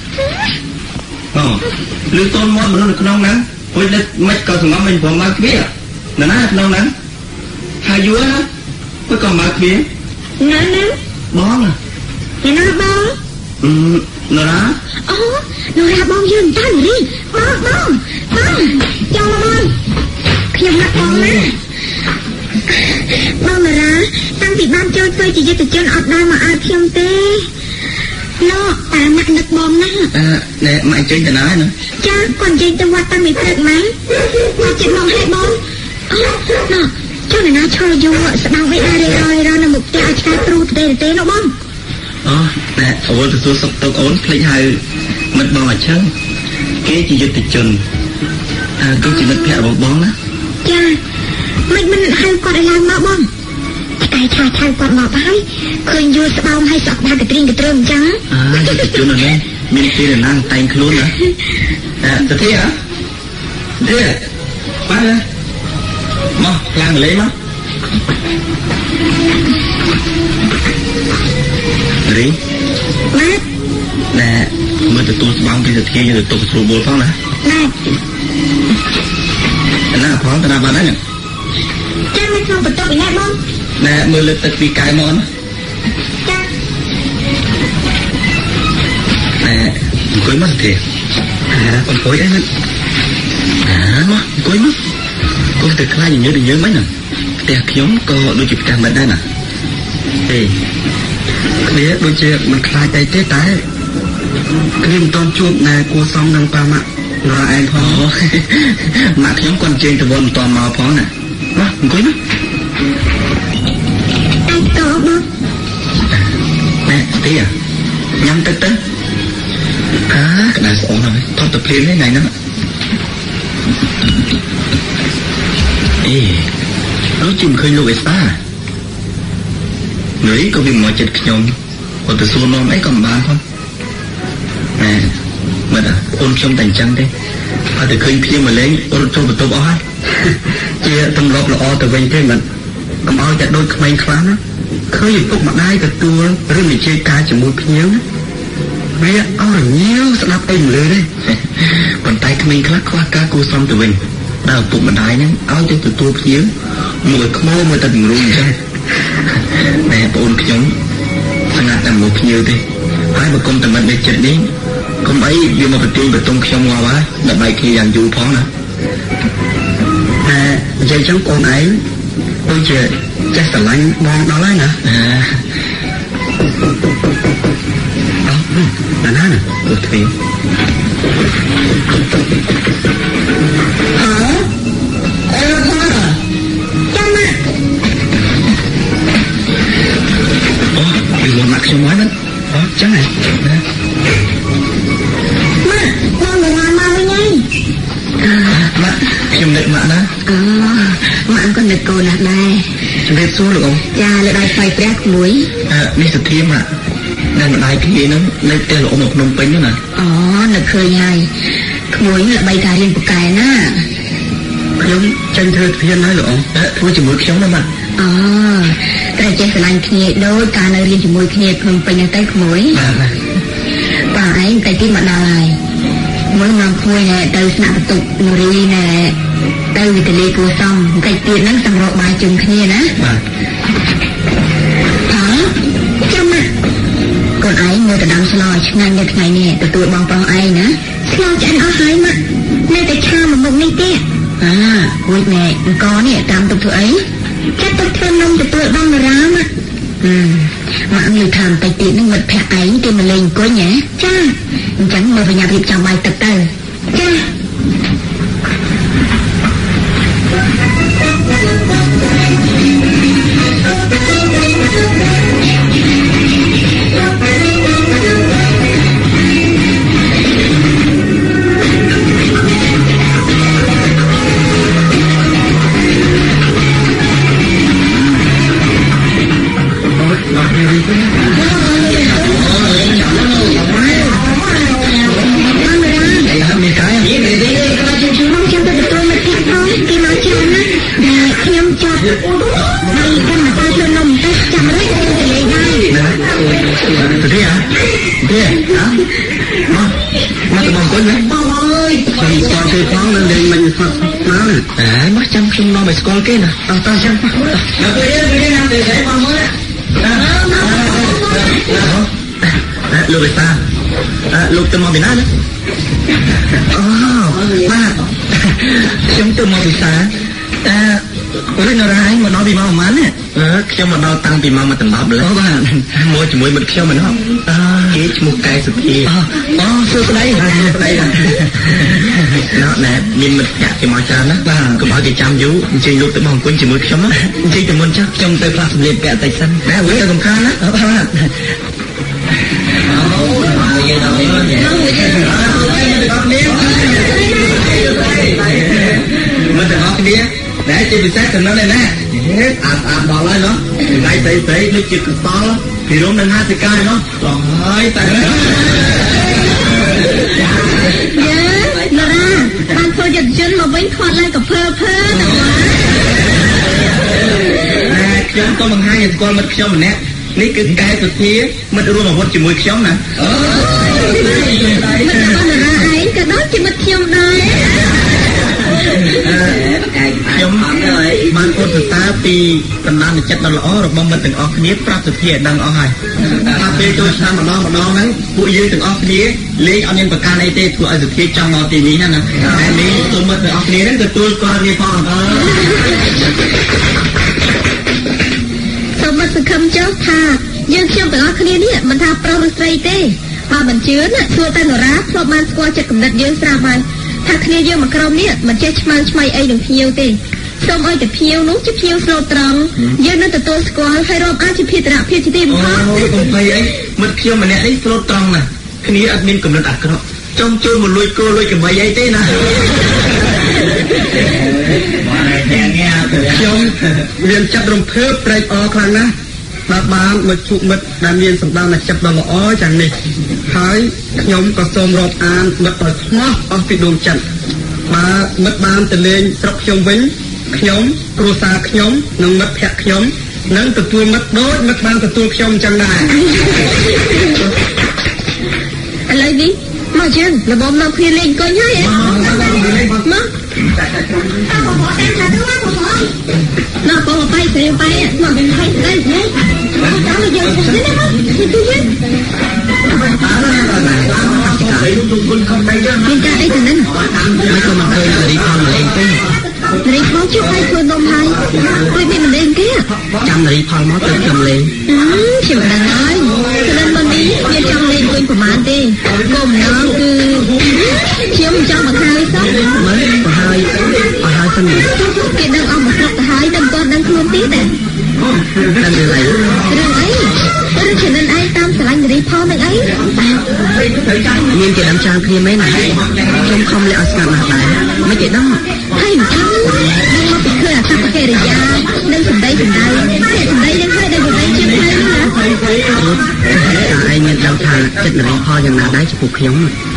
លឺតូនមកមនុស្សនៅក្នុងហ្នឹងហួយដឹកមិនក៏សងំមិនព្រមមកគ្នាណាក្នុងហ្នឹងហើយយូរណាគាត់ក៏មកគ្នាណាបងណាបងណាអូនរ៉ាបងយើងតាំងរីបងចាំមកខ្ញុំមកបងណាបងរ៉ាតាំងពីបានចូលធ្វើជាយុទ្ធជនអត់ដែរមកឲ្យខ្ញុំទេលោកតាម៉ាក់នឹកបងណាណែម៉ាក់ចេញទៅណាណាចាគាត់ចេញទៅវត្តតាំងពីព្រឹកម៉ាគាត់ចិត្តមកឲ្យបងអូណ៎ចុះណាឈរយូរស្ដៅវិញរយនៅមុខផ្ទះឲ្យឆ្កែទ្រូទេនោះបងអូណែអវលទៅសួរសុខទុក្ខអូនភ្លេចហៅមិត្តបងអាឈឹងគេជាយុទ្ធជនគេជាមិត្តភក្តិរបស់បងណាចាមិនហៅគាត់ឲ្យឡើងមកបងតែឆាគាត់មកហើយឃើញយូរស្បោមឲ្យសក់ដាក់កត្រៀងកត្រឹមអញ្ចឹងយុទ្ធជនហ្នឹងមានពេលណាងតែងខ្លួនណាទៅទេបាទមកឡើងលេងមករីបាទណែមើលទទួលស្បង់ពីសទ្ធាយកទៅទុកស្រួលបួលផងណាណាផងតាបាត់ហ្នឹងចាំមកក្នុងបន្ទប់ឯណាបងណែមើលលើទឹកពីកែមកណាចាណែអង្គុយមកសទ្ធាអង្គុយអីហ្នឹងមកអង្គុយមកគង់តែខ្លាចញើសយើងមិនហ្នឹងផ្ទះខ្ញុំក៏ដូចជាផ្ទះមិនដែរណាគ្នាដូចជាមិនខ្លាចអីទេតែគ្នាមិនតន់ជួបណែគួសំនឹងប៉ាម៉ាក់នរឯងផងម៉ាក់ខ្ញុំគាត់ជើញទៅវត្តមិនតន់មកផងណាមកអង្គុយណាតើបងណែស្ទីញ៉ាំទឹកទៅក្តៅស្អុនហើយថតទៅភ្លាមថ្ងៃហ្នឹងដូចជាមិនឃើញលោកអេស្តានរីក៏វាមកចិត្តខ្ញុំគាត់ទៅសួរនាំអីក៏មិនបានផងណែមើលអូនខ្ញុំតែអញ្ចឹងទេហើយតែឃើញខ្ញុំមកលេងរត់ចូលបន្ទប់អស់ហើយជាទម្លាប់ល្អទៅវិញទេមិនកុំឲ្យតែដូចក្មេងខ្លាំងណាឃើញឪពុកម្ដាយទទួលឬនិយាយការជាមួយភ្ញៀវវាអរញៀវស្ដាប់អីមិនលឺទេប៉ុន្តែក្មេងខ្លះខ្វះការគួរសមទៅវិញដល់ឪពុកម្ដាយហ្នឹងឲ្យទៅទទួលភ្ញៀវមួយខ្មោមួយតែទម្រង់អញ្ចឹងតែបងអូនខ្ញុំស្ងាត់តែមកភ្ញៀវទេហើយបើគុំតែមិនដេកចិត្តនេះគុំអីវាមកបន្ទូលបន្ទុំខ្ញុំងាប់ហើយដើម្បីគ្នាយ៉ាងយូរផងណាតែនិយាយចឹងកូនឯងដូចជាចេះស្រឡាញ់បងដល់ហើយណាណាទៅទ្វាម៉ាក់ខ្ញុំមកណាចឹងហ៎ណាម៉ាក់វិញម៉ាក់ខ្ញុំនឹកម៉ាក់ណាម៉ាក់ក៏នឹកកូនណាស់ដែរជំរាបសួរលោកអ៊ំចាលើដៃស្វ័យព្រះក្មួយនេះសធាម៉ាក់នៅម្ដាយគ្នាហ្នឹងនៅផ្ទះលោកអ៊ំនៅភ្នំពេញហ្នឹងណាអូនឹកឃើញហើយក្មួយល្បីការរៀនពូកែណាខ្ញុំចេញធ្វើធានហើយលោកអ៊ំធ្វើជាមួយខ្ញុំណាម៉ាក់តែចេះស្រឡាញ់គ្នាដូចការនៅរៀនជាមួយគ្នាភ្នំពេញហ្នឹងទៅក្មួយបាទឯងតែទីមកដល់ហើយមើលមកក្មួយណែទៅស្នាក់បន្ទប់នរីណែទៅវិទ្យាល័យគួរសមបន្តិចទៀតហ្នឹងសម្រកបាយជុំគ្នាណាបាទចាំណាកូនឯងមើលទៅដាំស្លឆ្ងាញ់នៅថ្ងៃនេះទទួលបងប្រុសឯងណាស្លឆ្អិនអស់ហើយម៉ាក់នៅតែឆាមួយមុខនេះទេហួយណែអង្គនេះតាមទៅធ្វើអីចាត់ទៅធ្វើនំទទួលបងរ៉ាម៉ាក់ម៉ាក់និយាយថាបន្តិចទៀតនឹងមិត្តភក្តិឯងគេមកលេងអង្គុយណាចាអញ្ចឹងមើលបញ្ញារៀបចំបាយទឹកទៅចាกันมาตาชนนมแต่จำไม่ได้เลยได้นะเดี๋ยวมาตะบองก้นนะฉันก่อนเคยฟ้องนั่นเองมันฟังน้าแต่มาจำชมน้องไปสกอลเก้นะเอาตาฉันแล้วไปเรียนนั่งเดี๋ยวใช้ความมือลูกไปตาลูกจะมองไปหน้านะอ๋อป้าฉันจะมองไปตาเล่นอะไรมาน้องปีมาของมันเนี่ยเขี้ยวมาน้องตั้งปีมาตลอดเลยบ้านมวยจมูกมันเขี้ยวมันเนาะเกี้ยจมูกไก่สุดทีอ๋อซื้อไปได้เนาะแหนมินมันอยากจะมาจานนะก็บอกจะจำอยู่จริงลูกแต่มองคนจมูกเขี้ยวมั้งจริงแต่มันชักจงไปพลาดเรียนแปะแต่สั้นแม่วิ่งแต่สำคัญนะมันจะออกนี้để chị bị xét tình nó đây nè bỏ lại nó ngay tẩy nó chịu cực to lắm thì đúng nên hai thì cay nó rồi tại nó ra bạn thôi giật chân mà bánh khoan lại cà phê nè chân có bằng hai người con mất xong nè ní cái cay từ phía mất luôn mà một chỉ mùi xong nè mất ra ấy cái đó chỉ mất xong đây ខ្ញុំបានពុទ្ធសាសនាពីបណ្ដាចិត្តដ៏ល្អរបស់មិត្តទាំងអស់គ្នាប្រាប់សុភាដឹងអស់ហើយថាពេលចូលឆ្នាំម្ដងហ្នឹងពួកយើងទាំងអស់គ្នាលេងអត់មានប្រការអីទេធ្វើឲ្យសុភាចង់មកទីនេះណាហើយលេងទូមិត្តទាំងអស់គ្នាហ្នឹងទទួលស្គាល់គ្នាផងសូមសង្ឃឹមចុះថាយើងខ្ញុំទាំងអស់គ្នានេះមិនថាប្រុសឬស្រីទេបើមិនជឿណាសួរតែនរាធ្លាប់បានស្គាល់ចិត្តគំនិតយើងស្រាប់ហើយថាគ្នាយើងមកក្រុមនេះមិនចេះឆ្មៃអីនឹងភ្ញៀវទេសូមឲ្យតែភ្ញៀវនោះជាភ្ញៀវស្លូតត្រង់យើងនឹងទទួលស្គាល់ហើយរាប់អានជាភេទរៈភាពជាទីបំផុតអូកុំភ័យអីមិត្តខ្ញុំម្នាក់នេះស្លូតត្រង់ណាស់គ្នាអត់មានកំណត់អាក្រក់ចង់ចូលមកលួចគោលួចកំបីអីទេណាខ្ញុំរៀនចាប់រំភើបត្រេកអរខ្លាំងណាស់បាទបានមកជួបមិត្តដែលមានសម្ដានចិត្តដ៏ល្អយ៉ាងនេះហើយខ្ញុំក៏សូមរាប់អានមិត្តឲ្យស្មោះអស់ពីដួងចិត្តបើមិត្តបានទៅលេងស្រុកខ្ញុំវិញខ្ញុំគ្រួសារខ្ញុំនិងមិត្តភក្តិខ្ញុំនឹងទទួលមិត្តដូចមិត្តបានទទួលខ្ញុំអញ្ចឹងដែរឥឡូវនេះមកចឹងលំមកគ្នាលេងកុញហើយមកnó có một tay xèo tay mà mình thấy đây nhé đó là giờ thế đấy mà mình ra đây từ nên mấy con mà khơi là đi con là em cái đi con chứ ai khơi đông hai ôi mình lên kia chăm là đi con máu tới chăm lên chỉ mà đang nói cho nên mình đi viên trong lên quên của bạn đi gồm nó cứ chiếm trong một hai xong mới hai xong rồi cái đang ông một hai đâm con đang thương tí nè đang điều này đường ấy tôi chỉ nên ai tam sẽ anh đi phong được ấy nhưng chị đâm trang kia mấy này trông không lẽ sẵn mặt này mấy chị đó hay mà chăng nhưng mà bị khơi là sao kể được ra nên từ đây đang hơi đây từ đây chưa hay nữa anh nhận đâu thà chất là phoយ៉ាងណាដែរចំពោះខ្ញុំ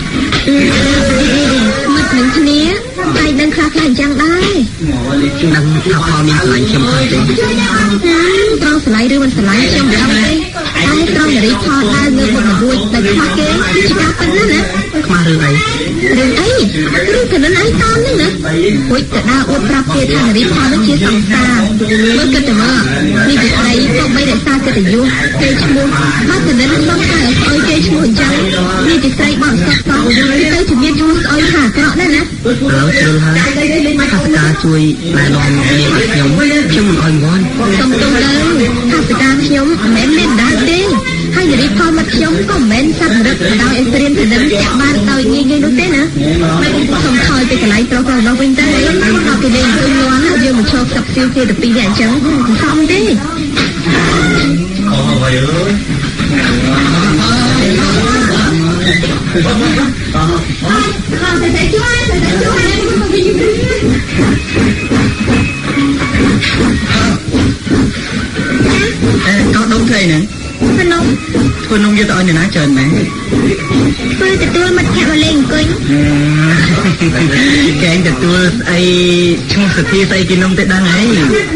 មកនឹងគ្នាហើយដឹងខ្លះខ្លះអញ្ចឹងដែរដឹងថាផលមានស្រឡាញ់ខ្ញុំផងទេត្រង់ស្រឡាញ់ឬមិនស្រឡាញ់ខ្ញុំមិនដឹងទេតែត្រង់រីផលដែរងើបមករួចតែខ្វះគេជាការពិតណាស់ណាខ្មាស់រឿងអីរឿងអីរឿងកណ្ដឹងឯងតាមហ្នឹងណារួចទៅដើរអួតប្រាប់គេថារីផលនោះជាសង្សារមើលគិតទៅមើលនេះពីស្ដីក៏បីរក្សាកិត្តិយសគេឈ្មោះបើកណ្ដឹងសុំតែស្អុយគេឈ្មោះអញ្ចឹងនេះជាស្ដីបងសុខសោកទៅជំនាញឈ្មោះស្អុយថាអាក្រក់ណាស់ណាជ្រុលហើយខាសការជួយណែនាំនាងខ្ញុំមិនអោយងន់សុំទុំទៅខាសការខ្ញុំមិនមែនមានដែរទេហើយរីផលមកខ្ញុំក៏មិនមែនសត្វរឹកដោយអស្ត្រៀនទៅនឹងចាក់បានដោយងាយៗនោះទេណាសុំថយទៅកន្លែងប្រុសរបស់វិញទៅដល់គេលេងទៅលាន់យើងមកឈប់សាប់ស៊ីគេទៅពីរនាក់អញ្ចឹងមិនសមទេអូហើយអើយcó đúng thế nè ធ្វើនំយកទៅឲ្យអ្នកណាច្រើនមែនធ្វើទទួលមិត្តភក្តិមកលេងអង្គុយកែងទទួលអីឈ្មោះសធាស្អីគេនំទៅដឹងហើយ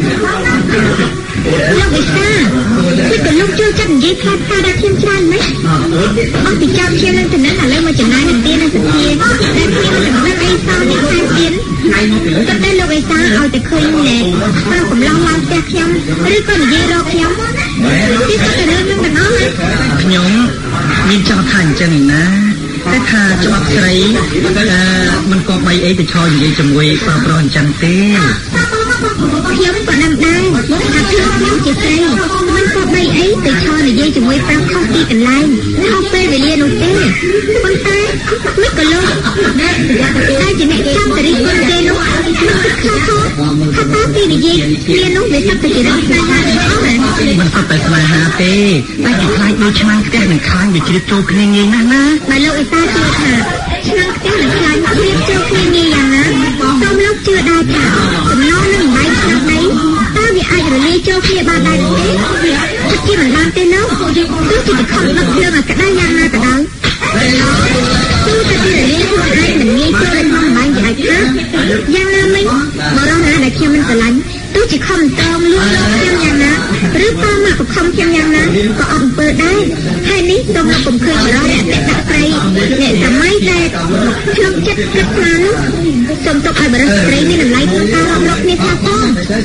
លោកវិសាគឺលោកជួយចាត់និយាយផ្លាត់ផ្លាត់ដល់ខ្ញុំច្រើនណាស់អស់ពីចាំខ្ញុំនឹងតំណែងឥឡូវមកចំណាយនឹងទៀននិងសធាតែខ្ញុំមិនដឹងអីសោះនេះខាងទៀនក៏តែលោកវិសាឲ្យតែឃើញណែតាមកំឡុងឡើងផ្ទះខ្ញុំឬក៏និយាយរកខ្ញុំទីទៅតែរឿងនឹងទាំងអស់ណាខ្ញុំមានចង់ថាអញ្ចឹងណាតែថាច្បាប់ស្រីមិនក៏បីអីទៅឈរនិយាយជាមួយប្រុសប្រុសអញ្ចឹងទេខ្ញុំក៏ដឹងដែរថាខ្ញុំជាស្រីមិនក៏បីអីទៅឈរនិយាយជាមួយប្រុសខុសទីកន្លែងខុសពេលវេលានោះទេប៉ុន្តែមិនក៏លោកតែជាអ្នកចាំតរិះគន់គេនោះថាតើទីនិយាយគ្នានោះវាសឹកតែជារឿងស្នេហាទេអស់ណាមិនសឹកតែស្នេហាទេតែគេខ្លាចដូចឆ្នាំផ្ទះនឹងខាងវាជ្រៀតចូលគ្នាងាយណាស់ណាបើលោកអេតាជឿថាឆ្នាំផ្ទះនឹងខ្លាចជ្រៀតចូលគ្នាងាយយ៉ាងណាសូមលោកជឿដែរថាចំណងនឹងបាយឆ្នាំដីតើវាអាចរលាយចូលគ្នាបានដែរទេពិតជាមិនបានទេនោះទោះជាខំដឹកភ្លើងអាក្តៅយ៉ាងណាក៏ដោយទោះតែទីរលាយខ្លួនឯងមិនងាយចូលក្នុងបាយយ៉ាងអាចថាយ៉ាងណាមិញបរិសុទ្ធណាដែលខ្ញុំមិនស្រឡាញ់ទោះជាខំតងលួចលោកខ្ញុំយ៉ាងណាឬប៉ាមកបខំខ្ញុំយ៉ាងណាក៏អត់អំពើដែរហើយនេះសូមលោកកុំឃើញបរិសុទ្ធអ្នកដាក់ស្រីអ្នកសម័យដែលខ្ញុំចិត្តគិតថានោះសូមទុកឲ្យបរិសុទ្ធស្រីមានតម្លៃក្នុងការរំលឹកគ្នាថាផង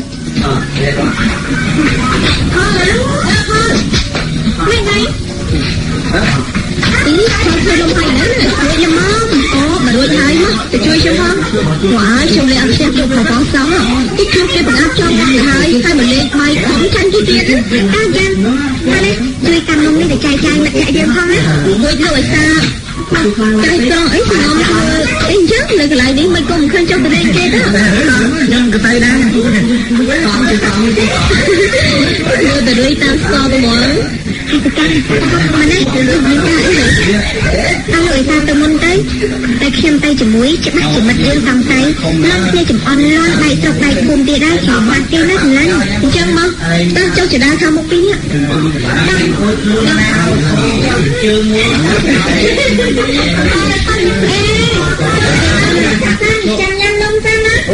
មិនហើយជួយលំហើយណាជួយលំមកអូបើរួចហើយមកទៅជួយខ្ញុំផងវ៉ាខ្ញុំលេងអត់ផ្ទះជួបប្រព័ន្ធសងទីជួបគេបង្អាប់ចូលមកហើយមកលេងបាយខំចាញ់ទៀតតាយ៉ាងនេះជួយកាន់នំនេះទៅចែកចាយមិត្តភក្តិយើងផងណាមួយលោកឯសាចៃត្រង់អីខ្ញុំអីចឹងនៅកន្លែងនេះមិនគុំឃើញចុះទៅលេងគេទេខ្ញុំក៏ទៅដែរមើលទៅរួយតាមស្គាល់ទៅហ្មងម៉េចទៅលោកមានថាអីតើលោកឯសាទៅមុនទៅតែខ្ញុំទៅជាមួយច្បាស់ជាមិត្តយើងសំស័យឡើងគ្នាចំអន់លន់ដៃស្រុកដៃភូមិទៀតដែរខ្ញុំបាត់គេណាសម្លាញ់អញ្ចឹងមកតើចុះចដាខាងមុខពីនេះជើងមួយចាំញ៉ាំនំសិនណា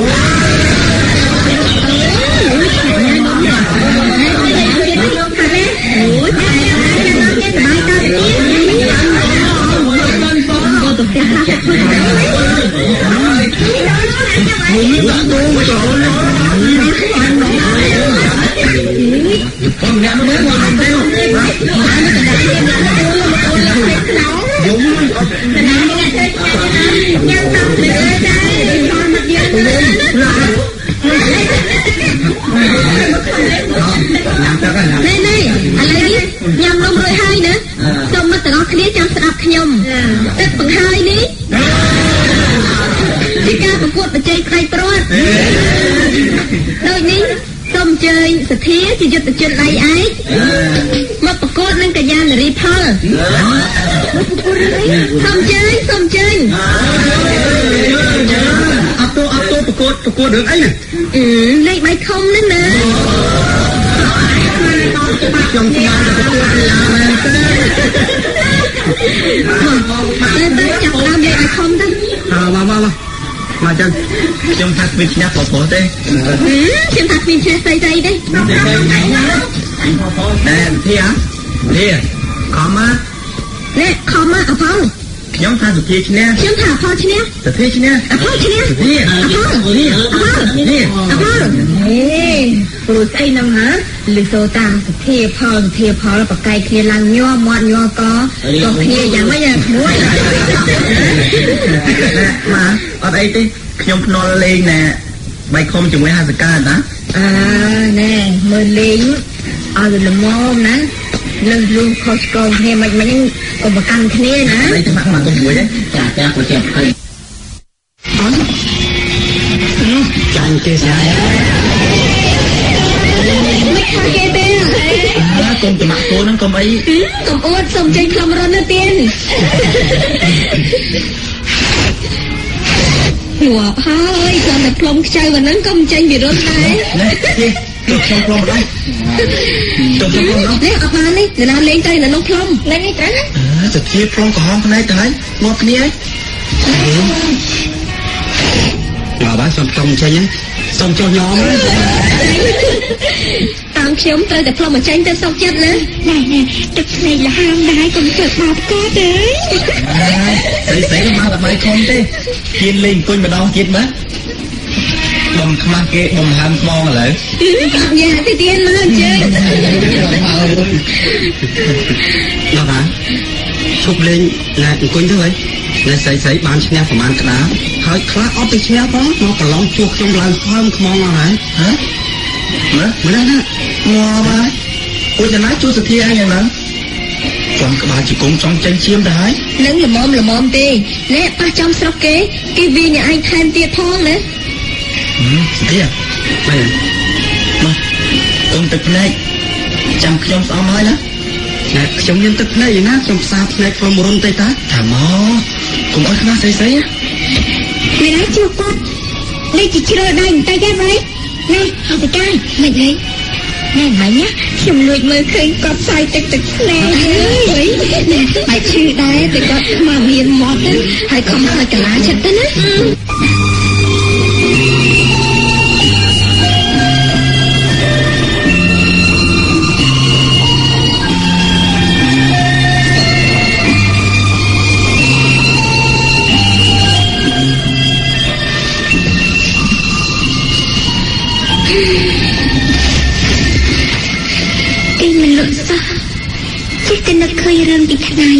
ញ៉ាំនំរួចហើយណាសូមមិត្តទាំងអស់គ្នាចាំស្ដាប់ខ្ញុំទឹកបង្ហើយនេះជាការប្រកួតប្រជែងក្តីព្រាត់ដូចនេះសូមអញ្ជើញសធាជាយុទ្ធជនដៃឯកមកប្រកួតនឹងកញ្ញានារីផលសូមអញ្ជើញអត់ទៅប្រកួតរឿងអីណាលេខបាយខំហ្នឹងណាខ្ញុំស្មានតែប្រកួតឡាមែនទេតែចាប់ដើមលេខបាយខំទៅមកចឹងខ្ញុំថាគ្មានឈ្នះប្រុសទេខ្ញុំថាគ្មានឈ្នះស្អីទេតែធាខំមកនេះខំមកអផលខ្ញុំថាសុភាឈ្នះខ្ញុំថាអផលឈ្នះសុភាឈ្នះអផលឈ្នះសុភាអផលព្រោះស្អីហ្នឹងហ៎លឺសូតាមសុភាផលបកាយគ្នាឡើងញ័រមាត់ញ័រកក៏គ្នាយ៉ាងម៉េចមួយមកអត់អីទេខ្ញុំភ្នាល់លេងណែបាយខំជាមួយហាសកាណាណែមើលលេងឲ្យល្មមណាលើសលូខុសឆ្គងគ្នាមិនក៏ប្រកាន់គ្នាណាតែច្បាស់មកទៅមួយទេចាក៏ជាឃើញចាញ់គេស្អាតមិនខាគេទេកុំចំាក់គោហ្នឹងកុំអីកុំអួតសុំចេញខ្លំរត់ទៅទៀតងាប់ហើយគ្រាន់តែផ្លុំខ្ចៅហ្នឹងក៏មិនចេញពីរត់ដែរខ្ញុំផ្លុំដែរនេះអត់បាននេះនៅណាលេងទៅនៅក្នុងផ្លុំលេងនេះត្រូវសទ្ធាប្រុងក្រហមផ្នែកទៅហើយងាប់គ្នាហើយបាទសុំចំចេញសុំចុះញោមតាមខ្ញុំត្រូវតែផ្លុំមកចេញទៅសុកចិត្តណាណែទឹកភ្នែកលហាមដែរកុំធ្វើបាបកូនទេស្អីមកបាយខំទេគៀនលេងអង្គុយម្ដងទៀតមើលបំខ្មាស់គេបំហាមស្មងឥឡូវយ៉ាទៅទៀតមើលជើដល់ណាឈប់លេងណែអង្គុយទៅហើយនៅស្រីបានឈ្នះប្រហែលក្តារហើយខ្លះអត់ទៅឈ្នះផងមកប្រឡងជួខ្ញុំឡើងខ្លាំងខ្មងអស់ហើយហ៎មើលណាមកបាយអូចណាជួសធាអញយ៉ាងណាចំក្បាលជង្គង់ចង់ចេញឈាមទៅហើយនឹងល្មមទេណែប៉ះចំស្រុកគេវាញឯងថែមទៀតផងណាសធាបាយមកកុំទឹកភ្នែកចាំខ្ញុំស្អមហើយណាណែខ្ញុំមានទឹកភ្នែកណាខ្ញុំផ្សារភ្នែកព្រមរុនទៅតាថាមកកុំអោយខ្វះស្អីមានតែជួបគាត់នេះជាជ្រើដៃបន្តិចទេបាយណែហៅទៅកាយមិនអីណែមិញណាខ្ញុំលួចមើលឃើញគាត់ផ្សាយទឹកភ្នែកហើយបាយឈឺដែរតែគាត់មកមានមាត់ទៅហើយខំហើយកលាចិត្តទៅណាគេនឹកឃើញរឿងពីថ្ងៃ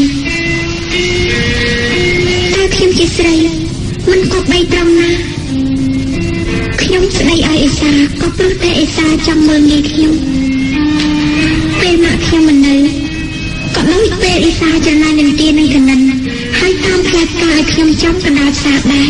តើខ្ញុំជាស្រីមិនគប់បីត្រង់ណាខ្ញុំស្ដីឲ្យអេសាក៏ព្រោះតែអេសាចង់មើលងាយខ្ញុំពេលម៉ាក់ខ្ញុំមិននៅក៏ដូចពេលអេសាចំណាយនឹងទាននឹងកណ្ដិនហើយតាមផ្លែផ្កាឲ្យខ្ញុំចំកណ្ដាលផ្សារដែរ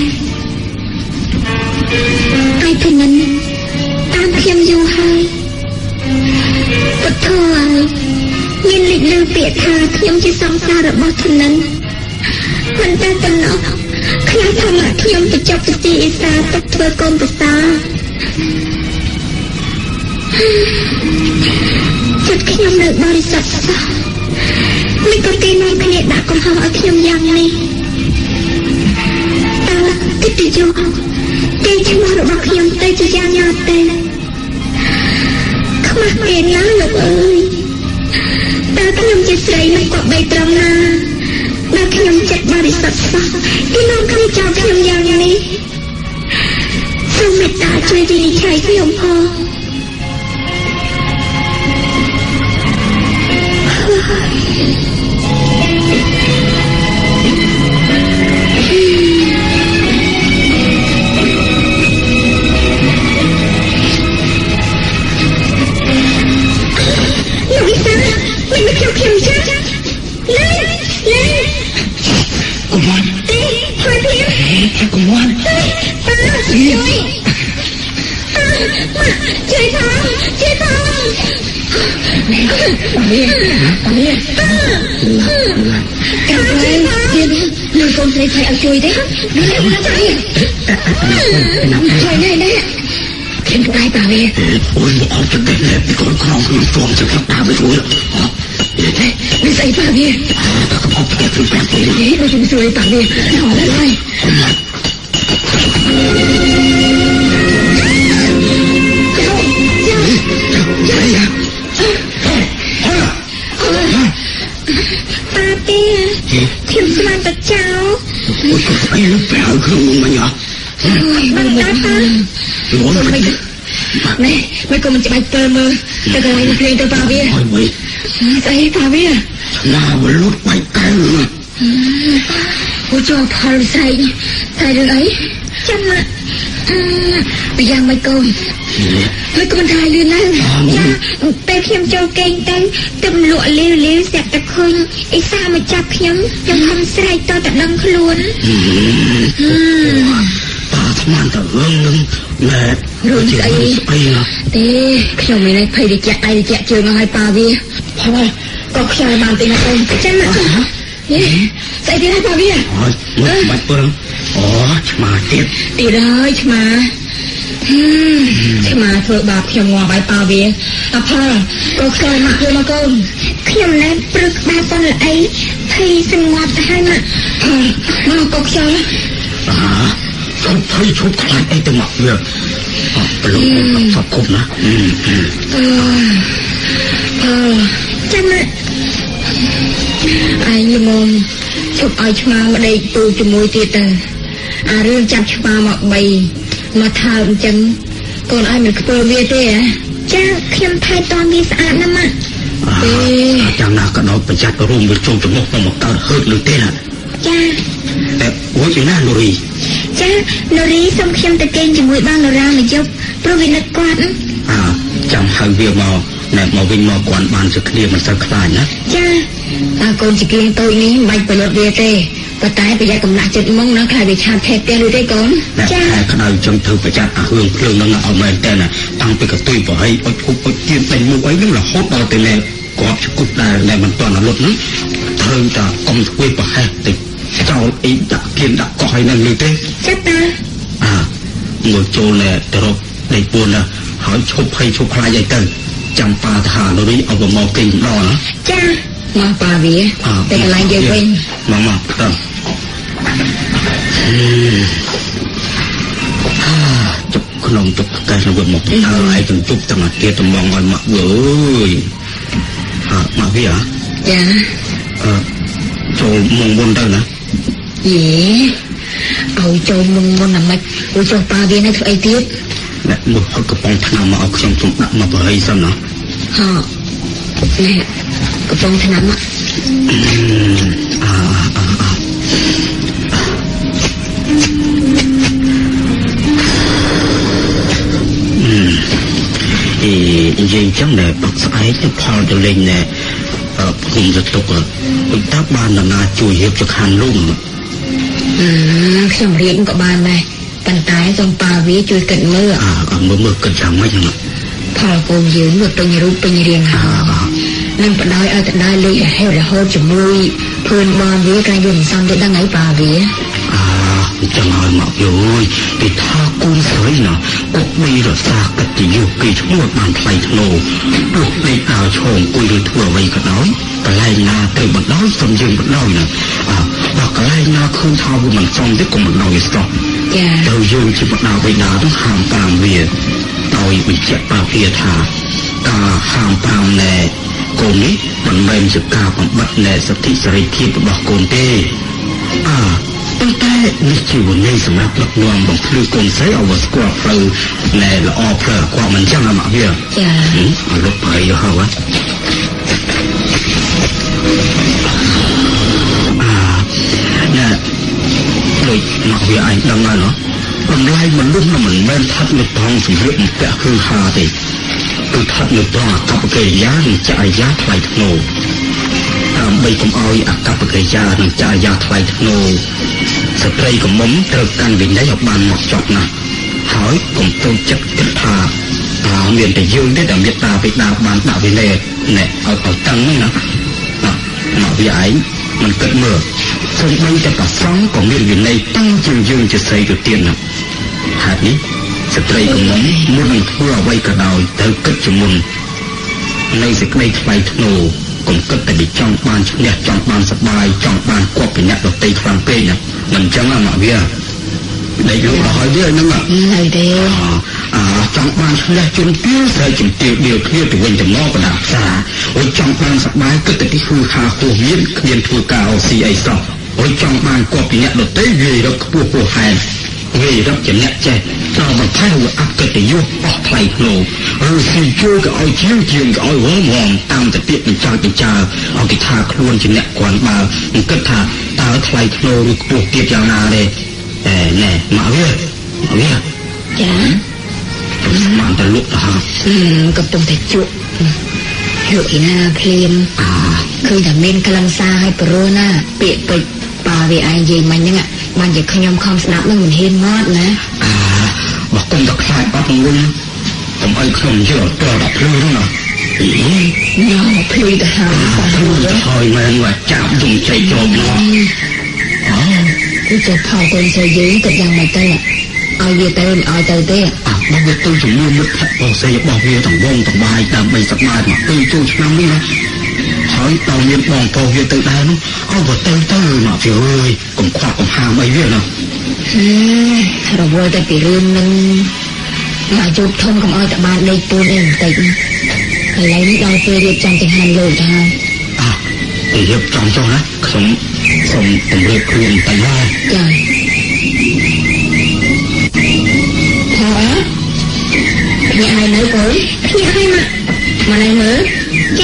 ហើយកណ្ដិនតាមខ្ញុំយូរហើយពុទ្ធហើយមានលេចលើពាក្យថាខ្ញុំជាសង្សាររបស់ធនិនមិនតែប៉ុណ្ណោះខ្លាចថាម៉ាក់ខ្ញុំទៅចាប់ទៅទីអេសាទុកធ្វើកូនប្រសាចិត្តខ្ញុំនៅបរិសុទ្ធសោះមិនក៏គេនាំគ្នាដាក់កំហុសឲ្យខ្ញុំយ៉ាងនេះតើកិត្តិយសគេឈ្មោះរបស់ខ្ញុំទៅជាយ៉ាងណាទេខ្មាស់គេណាលោកអើយតើខ្ញុំជាស្រីមិនក៏បីត្រង់ណាបើខ្ញុំចិត្តបរិសុទ្ធសោះគេនាំគ្នាចោលខ្ញុំយ៉ាងនេះសូមមេត្តាជួយវិនិច្ឆ័យខ្ញុំផងខ្ញុំចាស់លេកុំមកទេជួយភ្លាមកុំមកជួយជួយផងនេះលើកូនស្រីឲ្យជួយទេជួយណែខ្ញុំក្បែរតាវាអូយមកអត់ទៅទេពីកូនក្រងខ្ញុំព្រមจะផ្លាក់តាវាជួយនេះស្អីតាវាតើកំអត់ទៅជួយប្រាប់ទេដូចខ្ញុំជួយតាវាអត់ហើយតាទេខ្ញុំស្មានតែចោលអូយអីលោកប្រៅខ្លួនមិញហ៎មិនតាណែមិនក៏មិនច្បាច់ទៅមើលទៅកន្លែងភ្លេងទៅតាវាអូយស្អីតាវាណាវលុតបាយកែវអូចូលផលស្អីតែរឿងអីចាំពីយ៉ាងមិនកូនហើយកូនថាលឿនណាស់ពេលខ្ញុំចូលគេងទៅទឹកលក់លាវស្រាប់តែឃើញអ៊ីសាមកចាប់ខ្ញុំហំស្រែកតតែដឹងខ្លួនតាស្មានតើរឿងនឹងណែរឿងស្អីទេខ្ញុំមានតែភ័យតិចដៃតិចជើងឲ្យប៉ាវាហើយក៏ខ្យល់បានតិចណាកូនចាំនេះស្អីទៀតហើយប៉ាវាអូយបាច់ពើអូឆ្មាទៀតហើយឆ្មាធ្វើបាបខ្ញុំងាប់ឲ្យប៉ាវាអផលក៏ខ្យល់មកគឺមកកូនខ្ញុំណែព្រឹកក្បាលប៉ុនល្អីភហើយសង្ងត់ទៅហើយមកកុកខ្យល់ឈប់ភ័យឈប់ខ្លាចអីទៅមកវាប្រឡូកសពគ្រប់ណាចាំឯងល្ងងឈប់ឲ្យឆ្មាមកដេកទូជាមួយទៀតទៅអារឿងចាប់ឆ្មាមក3មកថើបអញ្ចឹងកូនឲ្យមិនខ្ពើវាទេចាខ្ញុំថែទាំវាស្អាតណាស់ម៉ាក់យ៉ាងណាក៏ដល់ប្រយ័ត្នរួមវាចូលចំមុខមកកើតហឺតលើទេណាចាតែអូយណានូរីចានូរីសូមខ្ញុំទៅគេងជាមួយបងលរ៉ាមួយយប់ព្រោះវានឹកគាត់ចាំហៅវាមកណែមកវិញមកគាត់បានជាគ្នាមិនសូវខ្លាចណាចាកូនជាគៀងតូចនេះមិនបាច់ប្រលត់វាទេប៉ុន្តែប្រយ័ត្នកំណាក់ចិត្តហ្មងណាខ្លាចវាឆាបថេបផ្ទះឬទេកូនចាតែក្តៅចឹងធ្វើប្រយ័ត្នអារឿងភ្លើងនឹងឲ្យមែនតើណាតាំងពីកតុយប្រហែលអុចគប់អុចទៀនតែមុខអីនឹងរហូតដល់ទៅណែគាត់ឈប់ដែលមិនទាន់រលត់ហ្នឹងត្រូវតែកុំធ្វើប្រហែលតិចចោលអីដាក់គៀនដាក់កោះឲ្យនឹងលើទេចាតាមកចូលណែទៅរកដេកពួនណាហើយឈប់ភ័យឈប់ខ្លាចអីទៅចាំប៉ាទៅហានោះនេះឲ្យមកគេម្ដងណាចាមកប៉ាវាទៅកន្លែងយើងវិញមកតើជប់ក្នុងជប់កែនឹងមកហើយឯងជប់ទាំងអាគារតំងឲ្យមកអើយមកវាចាចូលមុនទៅណាយេឲ្យចូលមុនណាមិនអូចុះប៉ាវានៅធ្វើអីទៀតអ្នកនោះហត់កំប៉ុងថ្នាំមកឲ្យខ្ញុំខ្ញុំដាក់មកបរិយសិនណានេះកំប៉ុងថ្នាំយើងចឹងដែរបាក់ស្អែកទៅផលទៅលេងណែភូមិទៅទុកមិនតាបានណាជួយរៀបចខានលំខ្ញុំរៀបក៏បានដែរប៉ុន្តែសូមប៉ាវាជួយគិតមើលមើលគិតយ៉ាងម៉េចហ្នឹងផលកូនយើងមើលពេញរូបពេញរាងហើយនឹងបដ ாய் ឲ្យទៅដើរលេងរហូតជាមួយភឿនបងវាកាយយមិនសំទៅដឹងហើយប៉ាវាចាំឲ្យមកយូរពីថាកូនស្រីណាក៏មានរសាកិត្តិយសគេឈ្មោះបានថ្លៃថ្នូរទោះបីដើរឈរអង្គុយឬធ្វើអ្វីក៏ដោយកន្លែងណាទៅបណ្ដោយសុំយើងបណ្ដោយណាបើកន្លែងណាឃើញថាវាមិនសមទេក៏បណ្ដោយស្ទោះទៅយើងជាបណ្ដាបិតាต้องហាមតាមវាដោយបញ្ជាក់ប្រាប់វាថាការហាមតាមណែកូននេះមិនមែនជាការបំបត្តិណែសិទ្ធិសេរីភាពរបស់កូនទេប៉ុន្តែនេះជាវិន័យសម្រាប់ដឹកនាំបំភ្លឺកូនស្រីឲ្យស្គាល់ផ្លូវណែល្អផ្លូវអាក្រក់មិនចឹងណាមកវាចាឲ្យលុបប្រៃហើយណែដូចមកវាឯងដឹងហើយណាតម្លៃមនុស្សមិនមែនស្ថិតនៅត្រង់សម្ភារបំពាក់គឺហាទេគឺស្ថិតនៅត្រង់អកប្បកិរិយានិងចរិយាថ្លៃថ្នូរដើម្បីកុំឲ្យអកប្បកិរិយានិងចរិយាថ្លៃថ្នូរស្ត្រីកុំមុំត្រូវកាន់វិន័យឲ្យបានមកចប់ណាស់ហើយកុំទៅចិត្តគិតថាមានតែយើងទេដែលមេត្តាបិតាបានដាក់វិន័យណែឲ្យតឹងហ្នឹងណាមកវាឯងមិនគិតមើលសូម្បីតែប្រសងក៏មានវិន័យតាំងជាងយើងជាស្រីទៅទៀតណាហេតុនេះស្ត្រីកុំមុំមុននឹងធ្វើអ្វីក៏ដោយត្រូវគិតជាមុននៅសេចក្តីថ្លៃថ្នូរកុំគិតតែពីចង់បានឈ្នះចង់បានសប្បាយចង់បានគប់ពីអ្នកដទៃខ្លាំងពេកណាមិនចឹងណាមកវាដែលយកដល់ហើយវាហ្នឹងហើយទេចង់បានឈ្នះជំទាវត្រូវជំទាវដៀលគ្នាទៅវិញទៅមកបណ្ដាផ្សារអូចង់បានសប្បាយគិតតែពីគឺខាហួសមានគ្មានធ្វើការអូស៊ីអីសោះអូចង់បានគប់ពីអ្នកដទៃវារកខ្ពស់ហែនវារកជាអ្នកចេះដល់មកថែវអកតយុអស់ថ្លៃថ្នូរឬស៊ីជួយក៏ឲ្យជាងក៏ឲ្យវងតាមតែពាក្យបញ្ចើឲ្យគេថាខ្លួនជាអ្នកគ្រាន់បើមិនគិតថាតើថ្លៃថ្នូរឬខ្ពស់ទៀតយ៉ាងណាទេណែមកវាចាបានតែលុកទៅកំពុងតែជក់លុកឯណាភ្លាមឃើញតែមានក្លិនសារឲ្យព្រោះណាពាក្យពេចន៍ប៉ាវាឯងនិយាយមិញហ្នឹងបានជាខ្ញុំខំស្ដាប់នឹងមិនហ៊ានមាត់ណាបើគុំតែខ្លាចអត់ងុំកុំឲ្យខ្ញុំយល់តដល់ភ្លឺហ្នឹងណាញ៉ាំភ្លឺទៅហើយមែនว่าចាប់យំចៃចូលមកគឺទៅផលកូនស្រីយើងក៏យ៉ាងម៉េចទៅឲ្យវាទៅឲ្យទៅទេបើវាទៅជាមួយមិត្តភក្តិបងស្រីរបស់វាទាំងវងទាំងបាយដើម្បីសប្បាយមកពេលចូលឆ្នាំនេះណាហហើយដល់មានបងប្អូនវាទៅដែរនោះអត់ទៅមកវាអើយកុំខ្វះកុំហាមអីវាណារវល់តែពីរឿងនឹងមកជួបធំកុំឲ្យតបានលេខពួនអីបន្តិចឥឡូវនេះដល់ពេលរៀបចំចង្ហាន់លោកទៅហើយទៅរៀបចំចុះណាខ្ញុំសូមពង្រៀបខ្លួនបន្តិចណាចាហើយพี่ไอ้នៅកូនพี่ไอ้មកណែមើលចា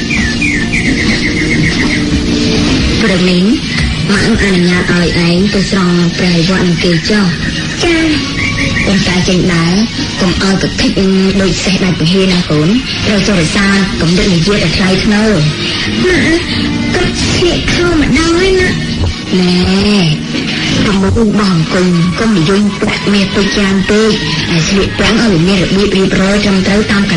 ព្រឹកនេះម៉ាក់អនុញ្ញាតឲ្យឯងទៅស្រង់ព្រះវត្តនឹងគេចុះចាប៉ុន្តែចេញដែរកុំឲ្យកធិចដូចសេះដាច់ពហិណាកូនត្រូវចូលរសាកុំដឹកនិយាយតែថ្លៃធ្នូម៉ាក់គាត់ស្លៀកខោម្ដងហើយណាណែកុំមកបងកុំនិយាយប្រាក់មាសទៅច្រើនពេកឲ្យស្លៀកប្រាំងឲ្យមានរបៀបរៀបរយត្រឹមត្រូវតាម